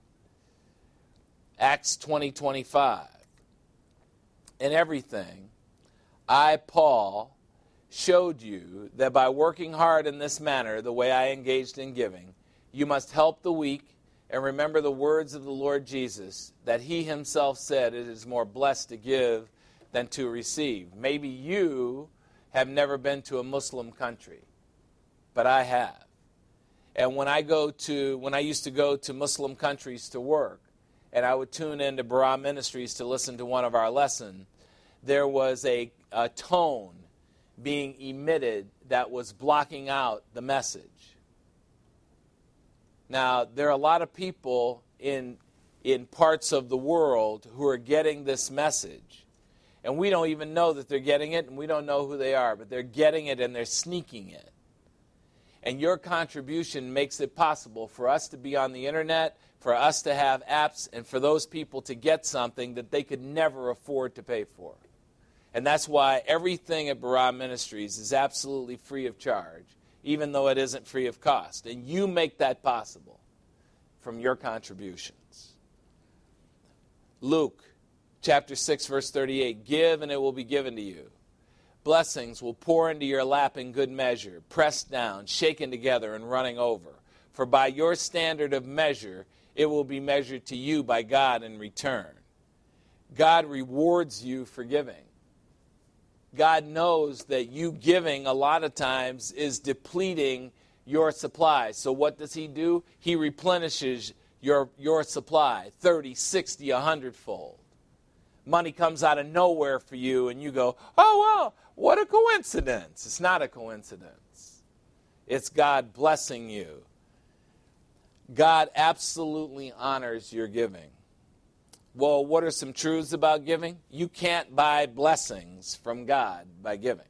Acts 20:25. In everything, I, Paul, showed you that by working hard in this manner, the way I engaged in giving, you must help the weak and remember the words of the Lord Jesus, that he himself said it is more blessed to give than to receive. Maybe you have never been to a Muslim country, but I have. And when I used to go to Muslim countries to work, and I would tune into Barah Ministries to listen to one of our lessons, there was a tone being emitted that was blocking out the message. Now, there are a lot of people in parts of the world who are getting this message, and we don't even know that they're getting it, and we don't know who they are, but they're getting it and they're sneaking it. And your contribution makes it possible for us to be on the internet, for us to have apps, and for those people to get something that they could never afford to pay for. And that's why everything at Barah Ministries is absolutely free of charge, even though it isn't free of cost. And you make that possible from your contributions. Luke chapter 6, verse 38, give and it will be given to you. Blessings will pour into your lap in good measure, pressed down, shaken together, and running over. For by your standard of measure, it will be measured to you by God in return. God rewards you for giving. God knows that you giving a lot of times is depleting your supply. So what does he do? He replenishes your supply 30, 60, 100-fold. Money comes out of nowhere for you and you go, oh, well, what a coincidence. It's not a coincidence. It's God blessing you. God absolutely honors your giving. Well, what are some truths about giving? You can't buy blessings from God by giving.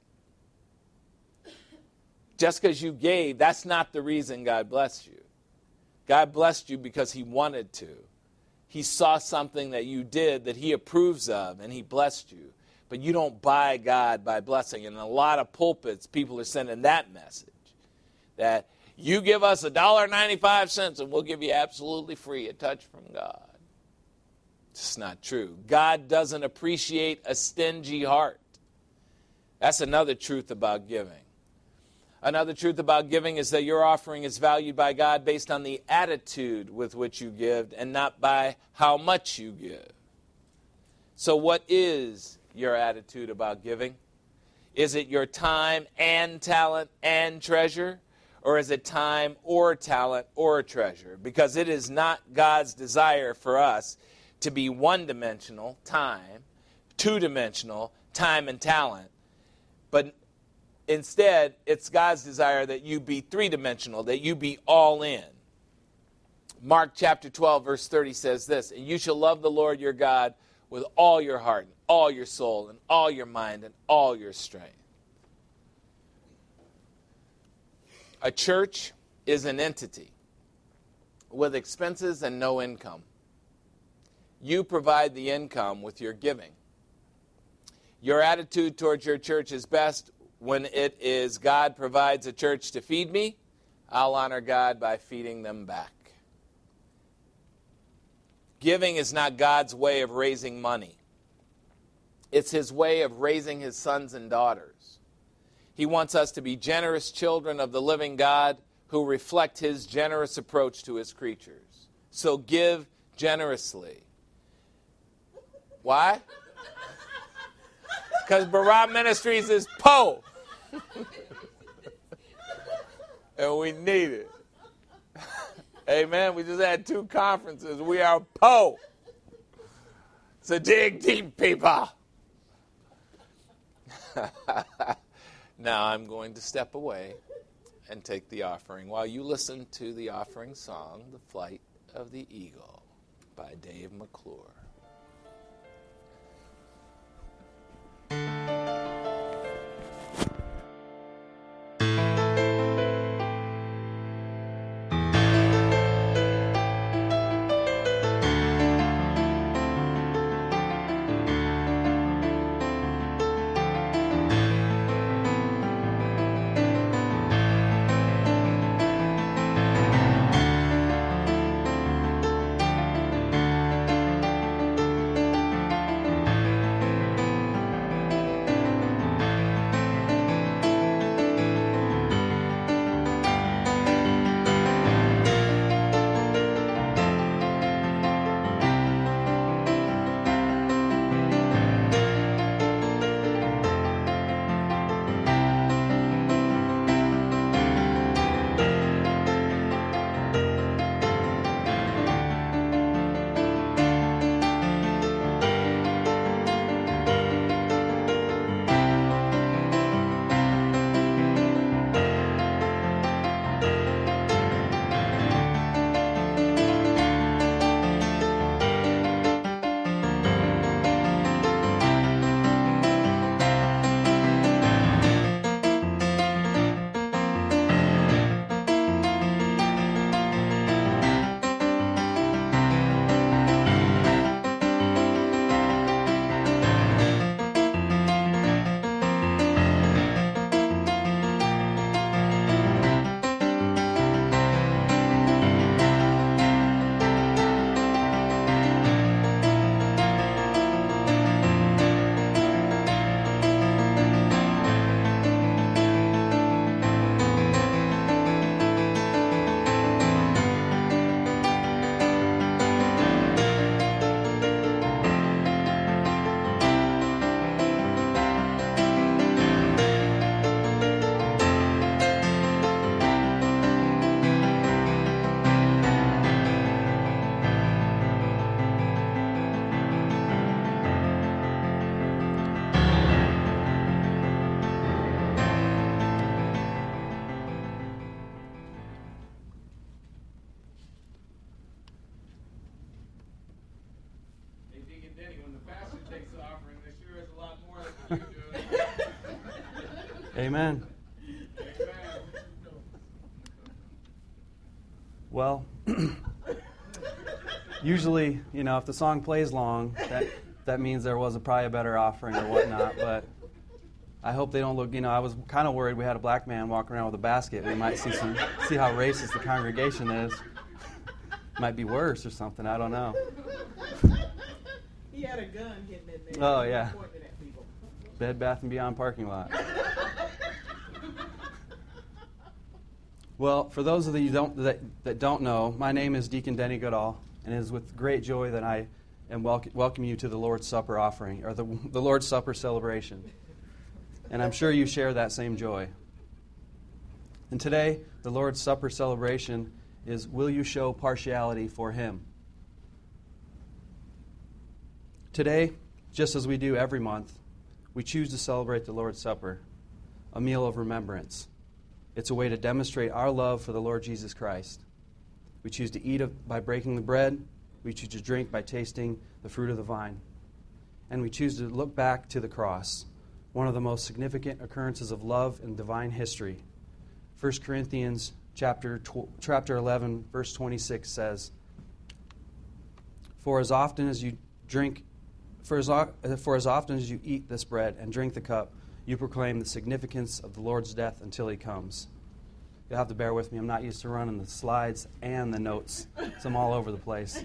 Just because you gave, that's not the reason God blessed you. God blessed you because he wanted to. He saw something that you did that he approves of, and he blessed you. But you don't buy God by blessing. And in a lot of pulpits, people are sending that message, that you give us $1.95 and we'll give you absolutely free a touch from God. It's not true. God doesn't appreciate a stingy heart. That's another truth about giving. Another truth about giving is that your offering is valued by God based on the attitude with which you give and not by how much you give. So what is your attitude about giving? Is it your time and talent and treasure? Or is it time or talent or treasure? Because it is not God's desire for us to be one-dimensional, time, two-dimensional, time and talent. But instead, it's God's desire that you be three-dimensional, that you be all in. Mark chapter 12, verse 30 says this, and you shall love the Lord your God with all your heart, and all your soul, and all your mind, and all your strength. A church is an entity with expenses and no income. You provide the income with your giving. Your attitude towards your church is best when it is God provides a church to feed me. I'll honor God by feeding them back. Giving is not God's way of raising money. It's his way of raising his sons and daughters. He wants us to be generous children of the living God who reflect his generous approach to his creatures. So give generously. Why? Because Barah Ministries is po. And we need it. Amen. We just had 2 conferences. We are po. So dig deep, people. Now I'm going to step away and take the offering while you listen to the offering song, The Flight of the Eagle, by Dave McClure. Amen. Well, usually, if the song plays long, that means there was probably a better offering or whatnot, but I hope they don't look, I was kind of worried we had a black man walking around with a basket. We might see how racist the congregation is. Might be worse or something, I don't know. He had a gun getting in there. Oh, yeah. Pointing at people. Bed Bath & Beyond parking lot. Well, for those of you that don't know, my name is Deacon Denny Goodall, and it is with great joy that I am welcome you to the Lord's Supper offering, or the Lord's Supper celebration. And I'm sure you share that same joy. And today, the Lord's Supper celebration is, will you show partiality for Him? Today, just as we do every month, we choose to celebrate the Lord's Supper, a meal of remembrance. It's a way to demonstrate our love for the Lord Jesus Christ. We choose to eat by breaking the bread. We choose to drink by tasting the fruit of the vine. And we choose to look back to the cross, one of the most significant occurrences of love in divine history. 1 Corinthians chapter 11, verse 26 says, For as often as you eat this bread and drink the cup, you proclaim the significance of the Lord's death until He comes. You'll have to bear with me. I'm not used to running the slides and the notes, so I'm all over the place.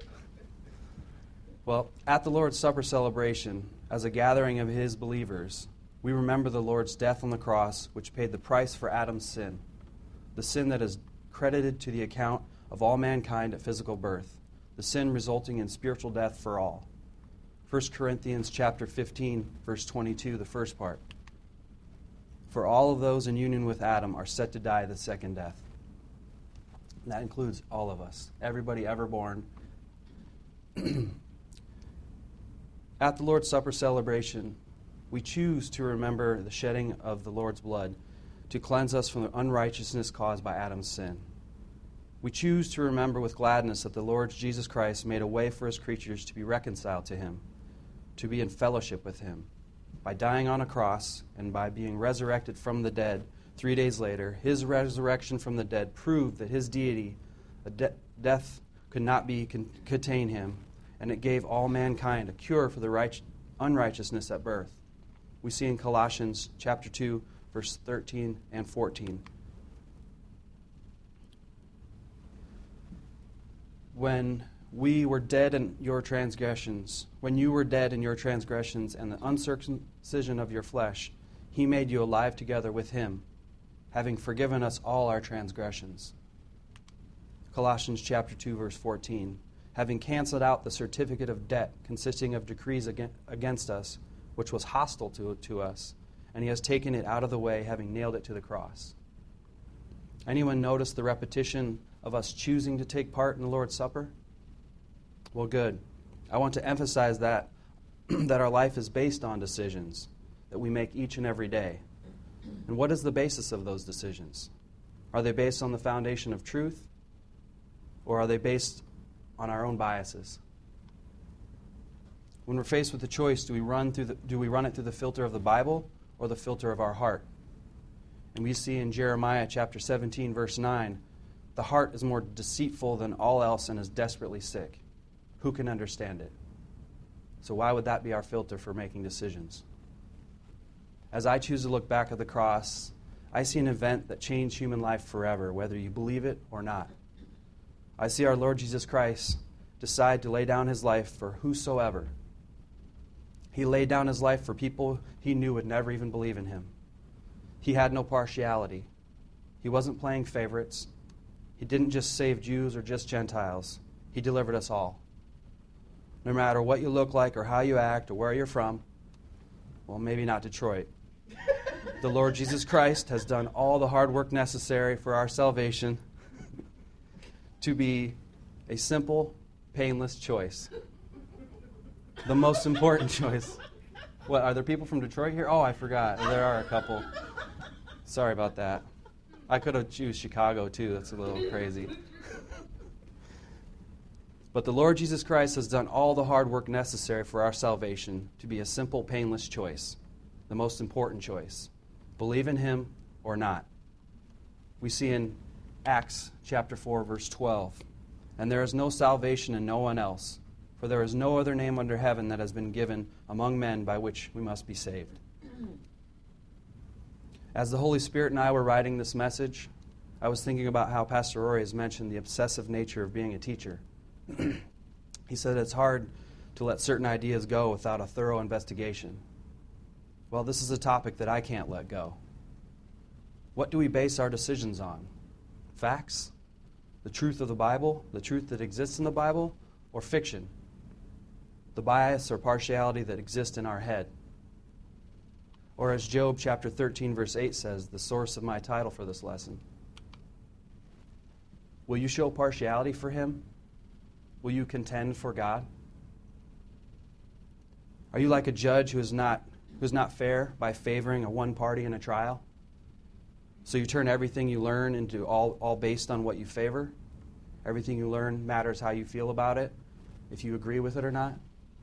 Well, at the Lord's Supper celebration, as a gathering of His believers, we remember the Lord's death on the cross, which paid the price for Adam's sin, the sin that is credited to the account of all mankind at physical birth, the sin resulting in spiritual death for all. 1 Corinthians chapter 15, verse 22, the first part. For all of those in union with Adam are set to die the second death. And that includes all of us, everybody ever born. At the Lord's Supper celebration, we choose to remember the shedding of the Lord's blood to cleanse us from the unrighteousness caused by Adam's sin. We choose to remember with gladness that the Lord Jesus Christ made a way for His creatures to be reconciled to Him, to be in fellowship with Him. By dying on a cross and by being resurrected from the dead 3 days later, His resurrection from the dead proved that His deity, death could not contain Him, and it gave all mankind a cure for the unrighteousness at birth. We see in Colossians chapter 2, verse 13 and 14. When you were dead in your transgressions and the uncircumcision of your flesh, He made you alive together with Him, having forgiven us all our transgressions. Colossians chapter 2, verse 14. Having canceled out the certificate of debt consisting of decrees against us, which was hostile to us, and He has taken it out of the way, having nailed it to the cross. Anyone notice the repetition of us choosing to take part in the Lord's Supper? Well, good. I want to emphasize that our life is based on decisions that we make each and every day. And what is the basis of those decisions? Are they based on the foundation of truth, or are they based on our own biases? When we're faced with the choice, do we run it through the filter of the Bible or the filter of our heart? And we see in Jeremiah chapter 17, verse 9, the heart is more deceitful than all else and is desperately sick. Who can understand it? So why would that be our filter for making decisions? As I choose to look back at the cross, I see an event that changed human life forever, whether you believe it or not. I see our Lord Jesus Christ decide to lay down His life for whosoever. He laid down His life for people He knew would never even believe in Him. He had no partiality. He wasn't playing favorites. He didn't just save Jews or just Gentiles. He delivered us all. No matter what you look like or how you act or where you're from, well, maybe not Detroit. The Lord Jesus Christ has done all the hard work necessary for our salvation to be a simple, painless choice. The most important choice. What, are there people from Detroit here? Oh, I forgot. There are a couple. Sorry about that. I could have chosen Chicago, too. That's a little crazy. But the Lord Jesus Christ has done all the hard work necessary for our salvation to be a simple, painless choice, the most important choice. Believe in him or not. We see in Acts chapter 4, verse 12, "And there is no salvation in no one else, for there is no other name under heaven that has been given among men by which we must be saved." As the Holy Spirit and I were writing this message, I was thinking about how Pastor Rory has mentioned the obsessive nature of being a teacher. He said it's hard to let certain ideas go without a thorough investigation. Well, this is a topic that I can't let go. What do we base our decisions on? Facts? The truth of the Bible? The truth that exists in the Bible? Or fiction? The bias or partiality that exists in our head? Or as Job chapter 13, verse 8 says, the source of my title for this lesson. Will you show partiality for him? Will you contend for God? Are you like a judge who is not fair by favoring a one party in a trial? So you turn everything you learn into all based on what you favor? Everything you learn matters how you feel about it, if you agree with it or not?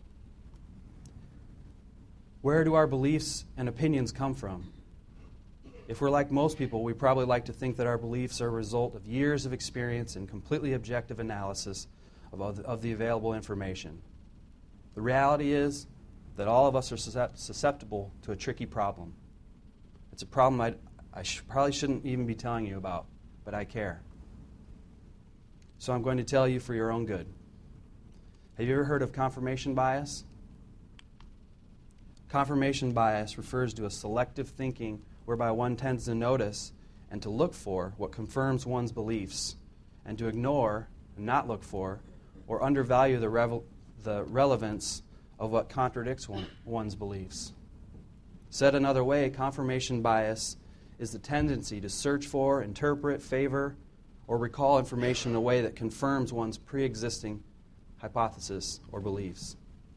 Where do our beliefs and opinions come from? If we're like most people, we probably like to think that our beliefs are a result of years of experience and completely objective analysis of the available information. The reality is that all of us are susceptible to a tricky problem. It's a problem I probably shouldn't even be telling you about, but I care. So I'm going to tell you for your own good. Have you ever heard of confirmation bias? Confirmation bias refers to a selective thinking whereby one tends to notice and to look for what confirms one's beliefs, and to ignore and not look for or undervalue the relevance of what contradicts one's beliefs. Said another way, confirmation bias is the tendency to search for, interpret, favor, or recall information in a way that confirms one's pre-existing hypothesis or beliefs.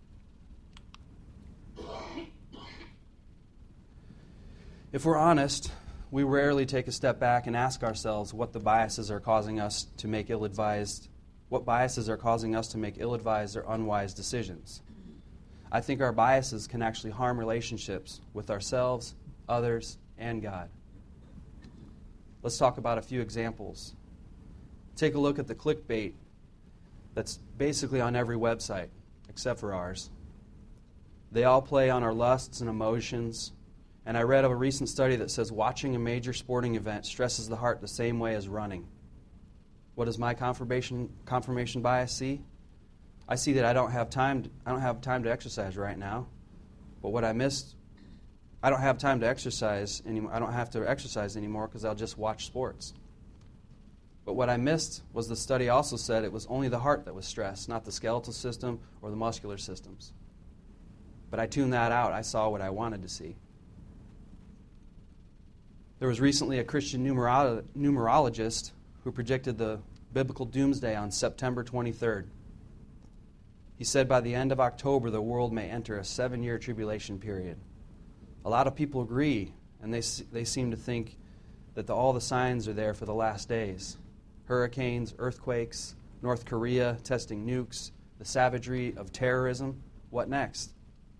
If we're honest, we rarely take a step back and ask ourselves what biases are causing us to make ill-advised or unwise decisions. I think our biases can actually harm relationships with ourselves, others, and God. Let's talk about a few examples. Take a look at the clickbait that's basically on every website, except for ours. They all play on our lusts and emotions. And I read of a recent study that says watching a major sporting event stresses the heart the same way as running. What does my confirmation bias see? I see that I don't have time to exercise right now. But what I missed, I don't have time to exercise anymore. I don't have to exercise anymore because I'll just watch sports. But what I missed was the study also said it was only the heart that was stressed, not the skeletal system or the muscular systems. But I tuned that out. I saw what I wanted to see. There was recently a Christian numerologist who predicted the biblical doomsday on September 23rd. He said by the end of October, the world may enter a 7-year tribulation period. A lot of people agree, and they seem to think that all the signs are there for the last days. Hurricanes, earthquakes, North Korea testing nukes, the savagery of terrorism. What next?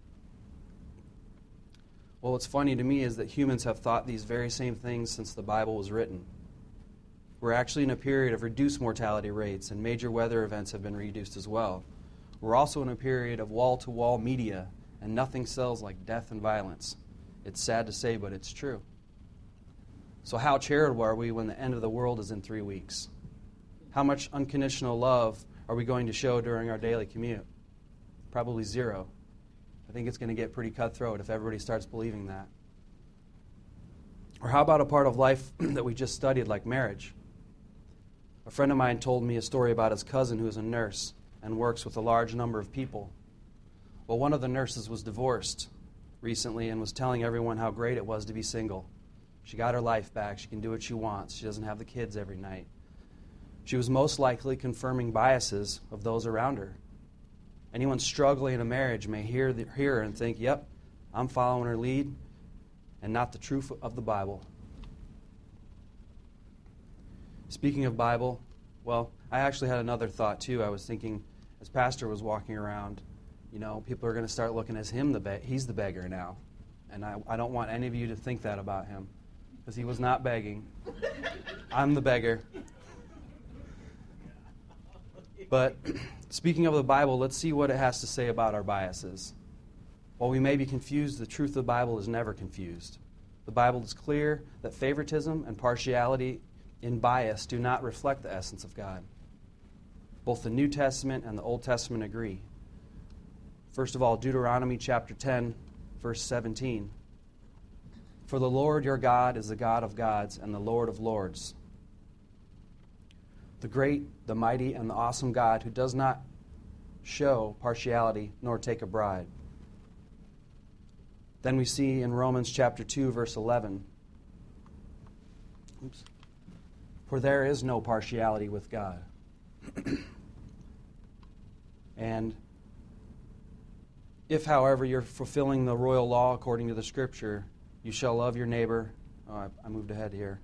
Well, what's funny to me is that humans have thought these very same things since the Bible was written. We're actually in a period of reduced mortality rates, and major weather events have been reduced as well. We're also in a period of wall-to-wall media, and nothing sells like death and violence. It's sad to say, but it's true. So how charitable are we when the end of the world is in 3 weeks? How much unconditional love are we going to show during our daily commute? Probably zero. I think it's going to get pretty cutthroat if everybody starts believing that. Or how about a part of life that we just studied, like marriage? A friend of mine told me a story about his cousin who is a nurse and works with a large number of people. Well, one of the nurses was divorced recently and was telling everyone how great it was to be single. She got her life back. She can do what she wants. She doesn't have the kids every night. She was most likely confirming biases of those around her. Anyone struggling in a marriage may hear her and think, yep, I'm following her lead and not the truth of the Bible. Speaking of Bible, well, I actually had another thought too. I was thinking, as Pastor was walking around, people are going to start looking at him, he's the beggar now. And I don't want any of you to think that about him, because he was not begging. I'm the beggar. But speaking of the Bible, let's see what it has to say about our biases. While we may be confused, the truth of the Bible is never confused. The Bible is clear that favoritism and partiality in bias do not reflect the essence of God. Both the New Testament and the Old Testament agree. First of all, Deuteronomy chapter 10, verse 17. For the Lord your God is the God of gods and the Lord of lords. The great, the mighty, and the awesome God who does not show partiality nor take a bribe. Then we see in Romans chapter 2, verse 11. For there is no partiality with God. And if, however, you're fulfilling the royal law according to the Scripture, you shall love your neighbor. Oh, I moved ahead here.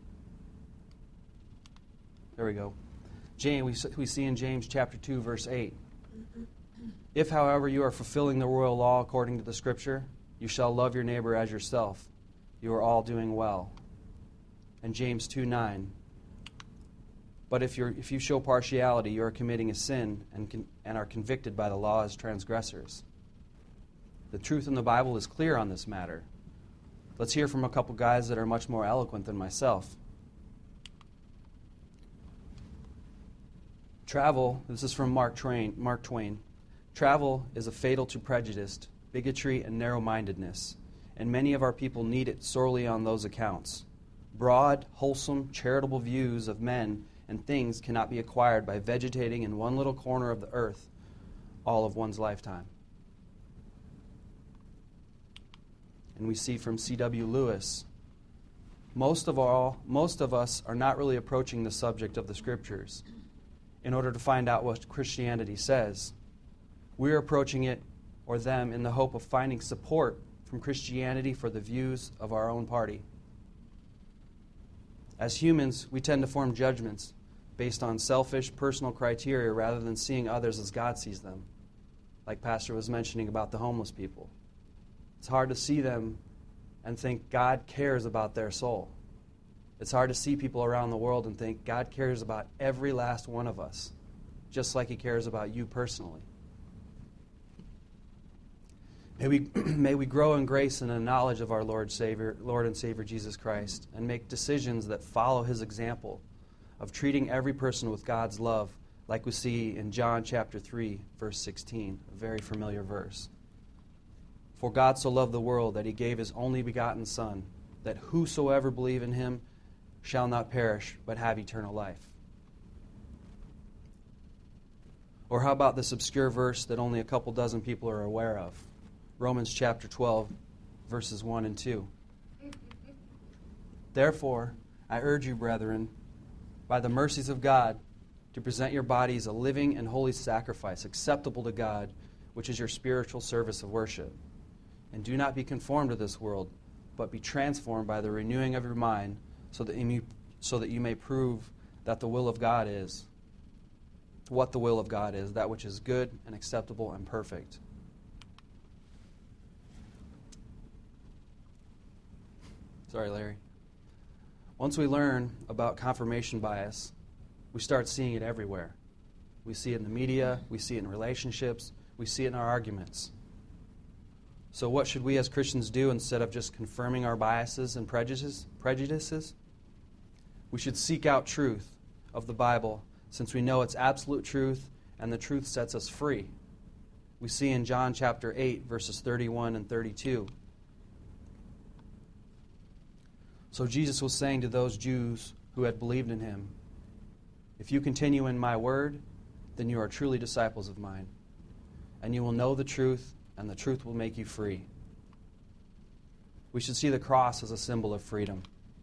There we go. We see in James chapter 2, verse 8. If, however, you are fulfilling the royal law according to the Scripture, you shall love your neighbor as yourself. You are all doing well. And James 2:9. But if you show partiality, you are committing a sin and are convicted by the law as transgressors. The truth in the Bible is clear on this matter. Let's hear from a couple guys that are much more eloquent than myself. Travel, this is from Mark Twain. Travel is a fatal to prejudice, bigotry, and narrow-mindedness, and many of our people need it sorely on those accounts. Broad, wholesome, charitable views of men and things cannot be acquired by vegetating in one little corner of the earth all of one's lifetime. And we see from C.W. Lewis, most of us are not really approaching the subject of the Scriptures in order to find out what Christianity says. We're approaching it or them in the hope of finding support from Christianity for the views of our own party. As humans, we tend to form judgments based on selfish, personal criteria rather than seeing others as God sees them, like Pastor was mentioning about the homeless people. It's hard to see them and think God cares about their soul. It's hard to see people around the world and think God cares about every last one of us, just like He cares about you personally. May we grow in grace and in knowledge of our Lord and Savior Jesus Christ, and make decisions that follow His example of treating every person with God's love, like we see in John chapter 3, verse 16, a very familiar verse. For God so loved the world that He gave His only begotten Son, that whosoever believe in Him shall not perish, but have eternal life. Or how about this obscure verse that only a couple dozen people are aware of? Romans chapter 12, verses 1 and 2. Therefore, I urge you, brethren, by the mercies of God, to present your bodies a living and holy sacrifice, acceptable to God, which is your spiritual service of worship. And do not be conformed to this world, but be transformed by the renewing of your mind, so that you may prove that the will of God is, what the will of God is, that which is good and acceptable and perfect. Sorry, Larry. Once we learn about confirmation bias, we start seeing it everywhere. We see it in the media, we see it in relationships, we see it in our arguments. So what should we as Christians do instead of just confirming our biases and prejudices? We should seek out truth of the Bible, since we know it's absolute truth, and the truth sets us free. We see in John chapter 8, verses 31 and 32. So Jesus was saying to those Jews who had believed in Him, if you continue in my word, then you are truly disciples of mine, and you will know the truth, and the truth will make you free. We should see the cross as a symbol of freedom.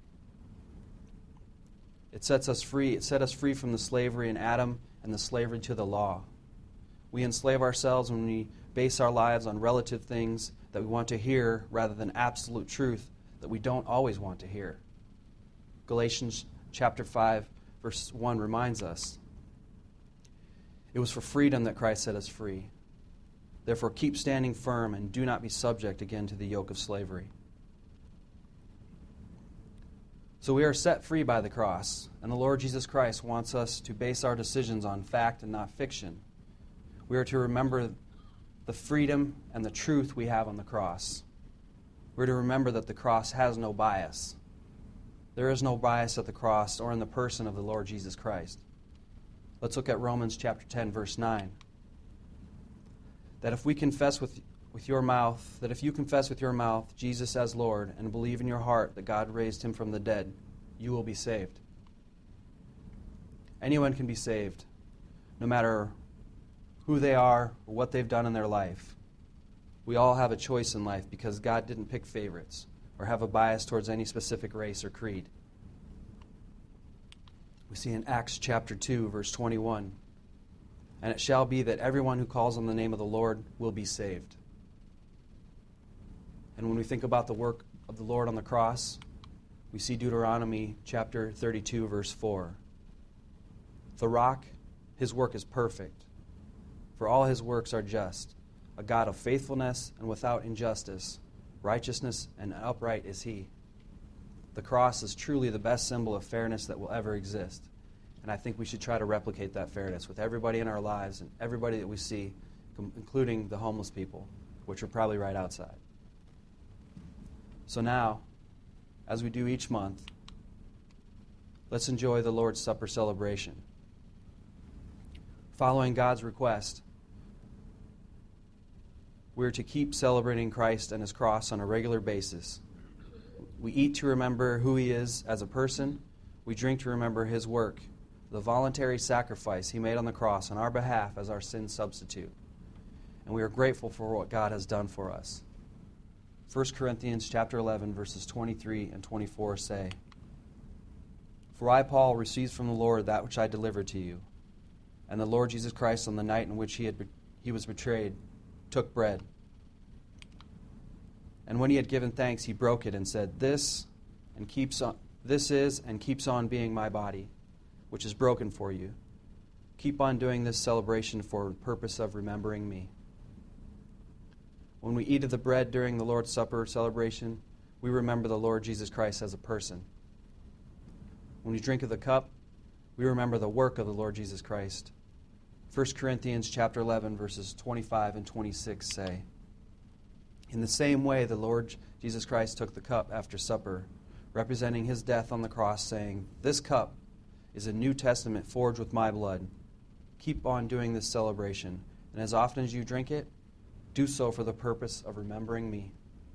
It sets us free. It set us free from the slavery in Adam and the slavery to the law. We enslave ourselves when we base our lives on relative things that we want to hear rather than absolute truth that we don't always want to hear. Galatians chapter 5, verse 1 reminds us, it was for freedom that Christ set us free. Therefore keep standing firm and do not be subject again to the yoke of slavery. So we are set free by the cross, and the Lord Jesus Christ wants us to base our decisions on fact and not fiction. We are to remember the freedom and the truth we have on the cross. We're to remember that the cross has no bias. There is no bias at the cross or in the person of the Lord Jesus Christ. Let's look at Romans chapter 10, verse 9. That if you confess with your mouth Jesus as Lord and believe in your heart that God raised him from the dead, you will be saved. Anyone can be saved, no matter who they are or what they've done in their life. We all have a choice in life because God didn't pick favorites or have a bias towards any specific race or creed. We see in Acts chapter 2, verse 21, and it shall be that everyone who calls on the name of the Lord will be saved. And when we think about the work of the Lord on the cross, we see Deuteronomy chapter 32, verse 4. The rock, his work is perfect, for all his works are just. A God of faithfulness and without injustice, righteousness and upright is he. The cross is truly the best symbol of fairness that will ever exist. And I think we should try to replicate that fairness with everybody in our lives and everybody that we see, including the homeless people, which are probably right outside. So now, as we do each month, let's enjoy the Lord's Supper celebration. Following God's request, we're to keep celebrating Christ and his cross on a regular basis. We eat to remember who he is as a person. We drink to remember his work, the voluntary sacrifice he made on the cross on our behalf as our sin substitute. And we are grateful for what God has done for us. 1 Corinthians chapter 11, verses 23 and 24 say, For I, Paul, received from the Lord that which I delivered to you. And the Lord Jesus Christ, on the night in which he was betrayed, took bread. And when he had given thanks, he broke it and said, This is and keeps on being my body, which is broken for you. Keep on doing this celebration for the purpose of remembering me. When we eat of the bread during the Lord's Supper celebration, we remember the Lord Jesus Christ as a person. When we drink of the cup, we remember the work of the Lord Jesus Christ. 1 Corinthians chapter 11, verses 25 and 26 say, In the same way the Lord Jesus Christ took the cup after supper, representing his death on the cross, saying, This cup is a New Testament forged with my blood. Keep on doing this celebration, and as often as you drink it, do so for the purpose of remembering me.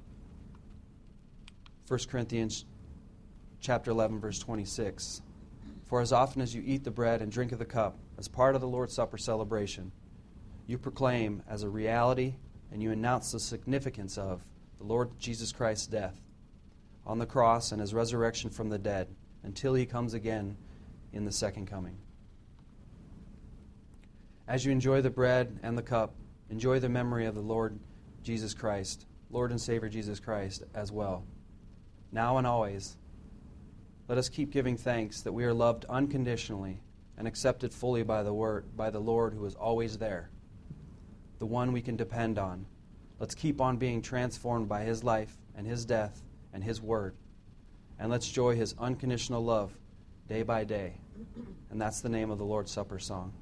1 Corinthians chapter 11, verse 26. For as often as you eat the bread and drink of the cup, as part of the Lord's Supper celebration, you proclaim as a reality and you announce the significance of the Lord Jesus Christ's death on the cross and his resurrection from the dead until he comes again in the second coming. As you enjoy the bread and the cup, enjoy the memory of the Lord Jesus Christ, Lord and Savior Jesus Christ as well. Now and always, let us keep giving thanks that we are loved unconditionally and accepted fully by the Lord who is always there, the one we can depend on. Let's keep on being transformed by his life and his death and his word. And let's enjoy his unconditional love day by day. And that's the name of the Lord's Supper song.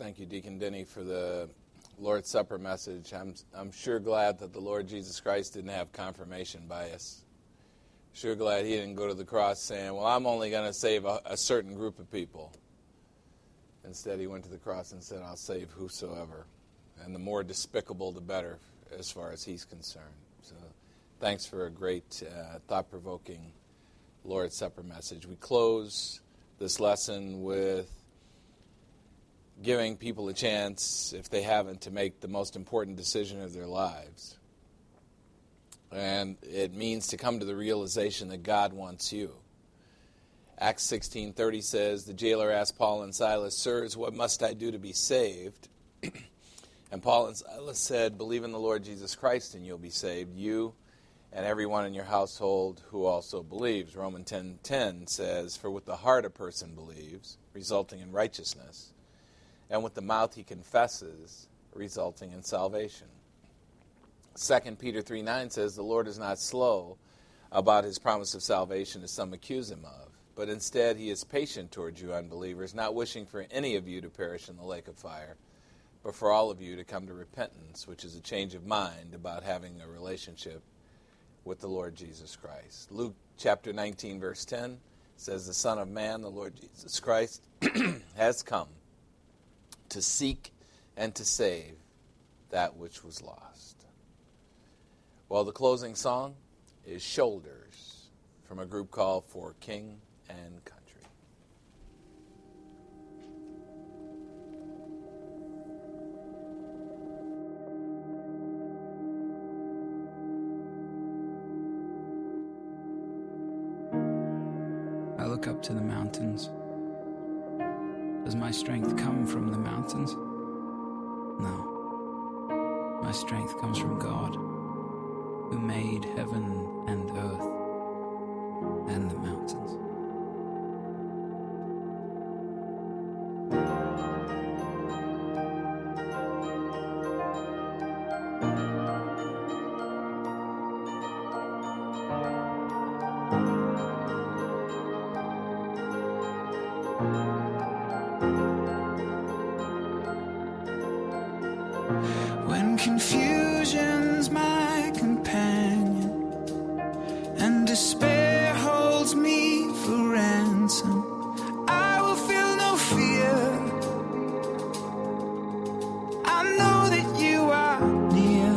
Thank you, Deacon Denny, for the Lord's Supper message. I'm sure glad that the Lord Jesus Christ didn't have confirmation bias. Sure glad he didn't go to the cross saying, well, I'm only going to save a certain group of people. Instead, he went to the cross and said, I'll save whosoever. And the more despicable, the better, as far as he's concerned. So thanks for a great, thought-provoking Lord's Supper message. We close this lesson with giving people a chance, if they haven't, to make the most important decision of their lives. And it means to come to the realization that God wants you. Acts 16:30 says, the jailer asked Paul and Silas, Sirs, what must I do to be saved? And Paul and Silas said, believe in the Lord Jesus Christ and you'll be saved, you and everyone in your household who also believes. Romans 10:10 says, for with the heart a person believes, resulting in righteousness, and with the mouth he confesses, resulting in salvation. 2 Peter 3:9 says, the Lord is not slow about his promise of salvation, as some accuse him of, but instead he is patient towards you unbelievers, not wishing for any of you to perish in the lake of fire, but for all of you to come to repentance, which is a change of mind about having a relationship with the Lord Jesus Christ. Luke chapter 19, verse 10 says, the Son of Man, the Lord Jesus Christ, has come to seek and to save that which was lost. Well, the closing song is Shoulders from a group called For King and Country. I look up to the mountains. Does my strength come from the mountains? No. My strength comes from God, who made heaven and earth and the mountains. When confusion's my companion and despair holds me for ransom, I will feel no fear. I know that you are near.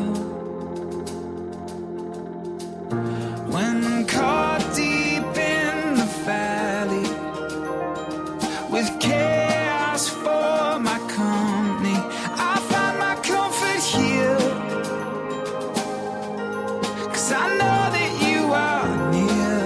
When caught deep in the valley with chaos for my company, I find my comfort here, 'cause I know that you are near.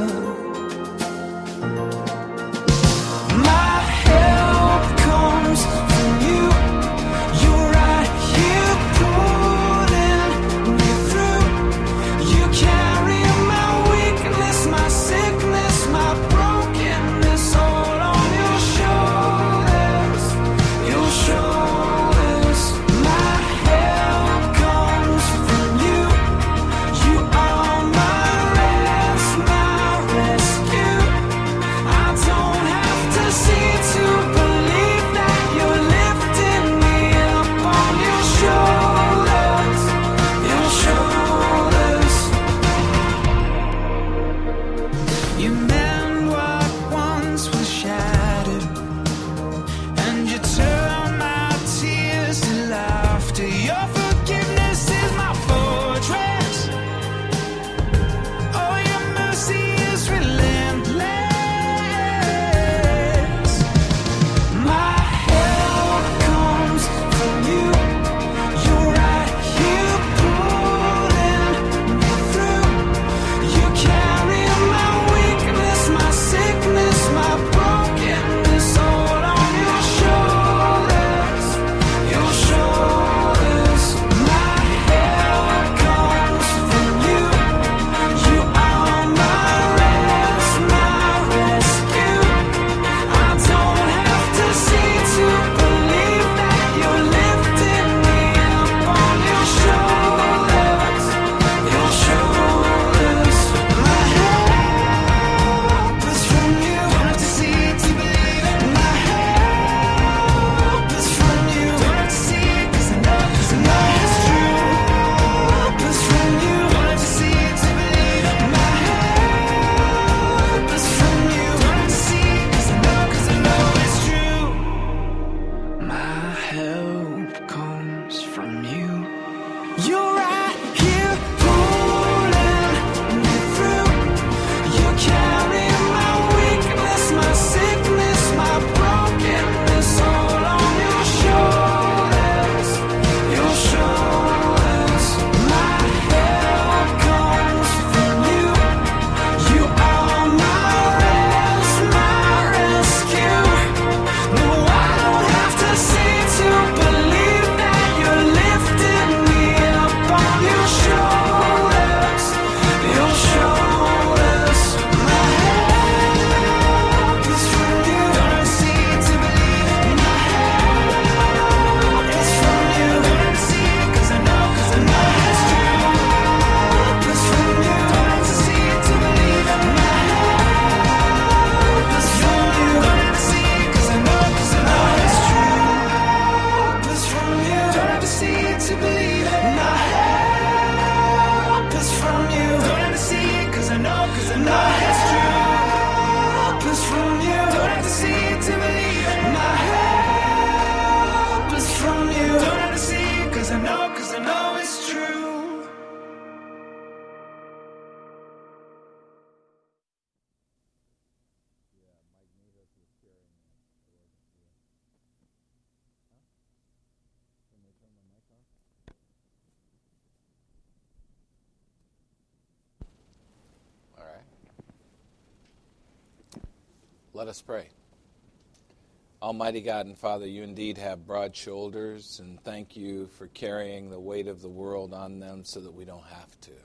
Let us pray. Almighty God and Father, you indeed have broad shoulders, and thank you for carrying the weight of the world on them so that we don't have to.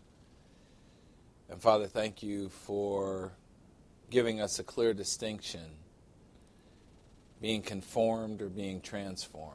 And Father, thank you for giving us a clear distinction, being conformed or being transformed.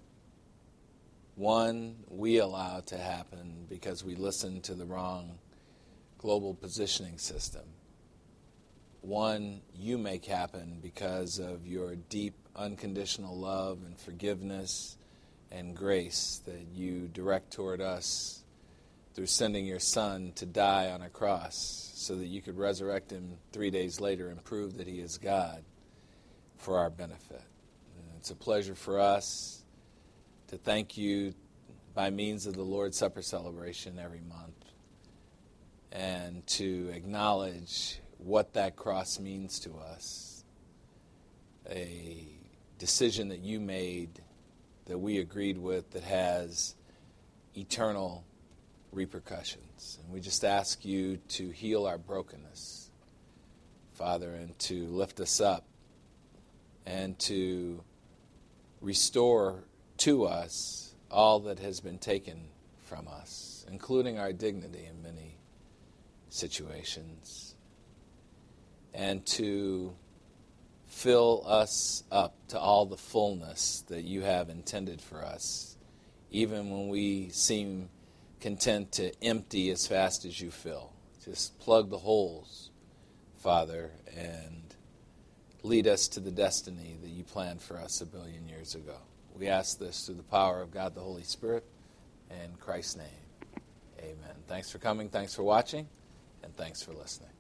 One we allow to happen because we listen to the wrong global positioning system. One you make happen because of your deep, unconditional love and forgiveness and grace that you direct toward us through sending your Son to die on a cross so that you could resurrect him 3 days later and prove that he is God for our benefit. And it's a pleasure for us to thank you by means of the Lord's Supper celebration every month and to acknowledge what that cross means to us, a decision that you made that we agreed with that has eternal repercussions. And we just ask you to heal our brokenness, Father, and to lift us up and to restore to us all that has been taken from us, including our dignity in many situations, and to fill us up to all the fullness that you have intended for us, even when we seem content to empty as fast as you fill. Just plug the holes, Father, and lead us to the destiny that you planned for us 1 billion years ago. We ask this through the power of God the Holy Spirit, in Christ's name. Amen. Thanks for coming, thanks for watching, and thanks for listening.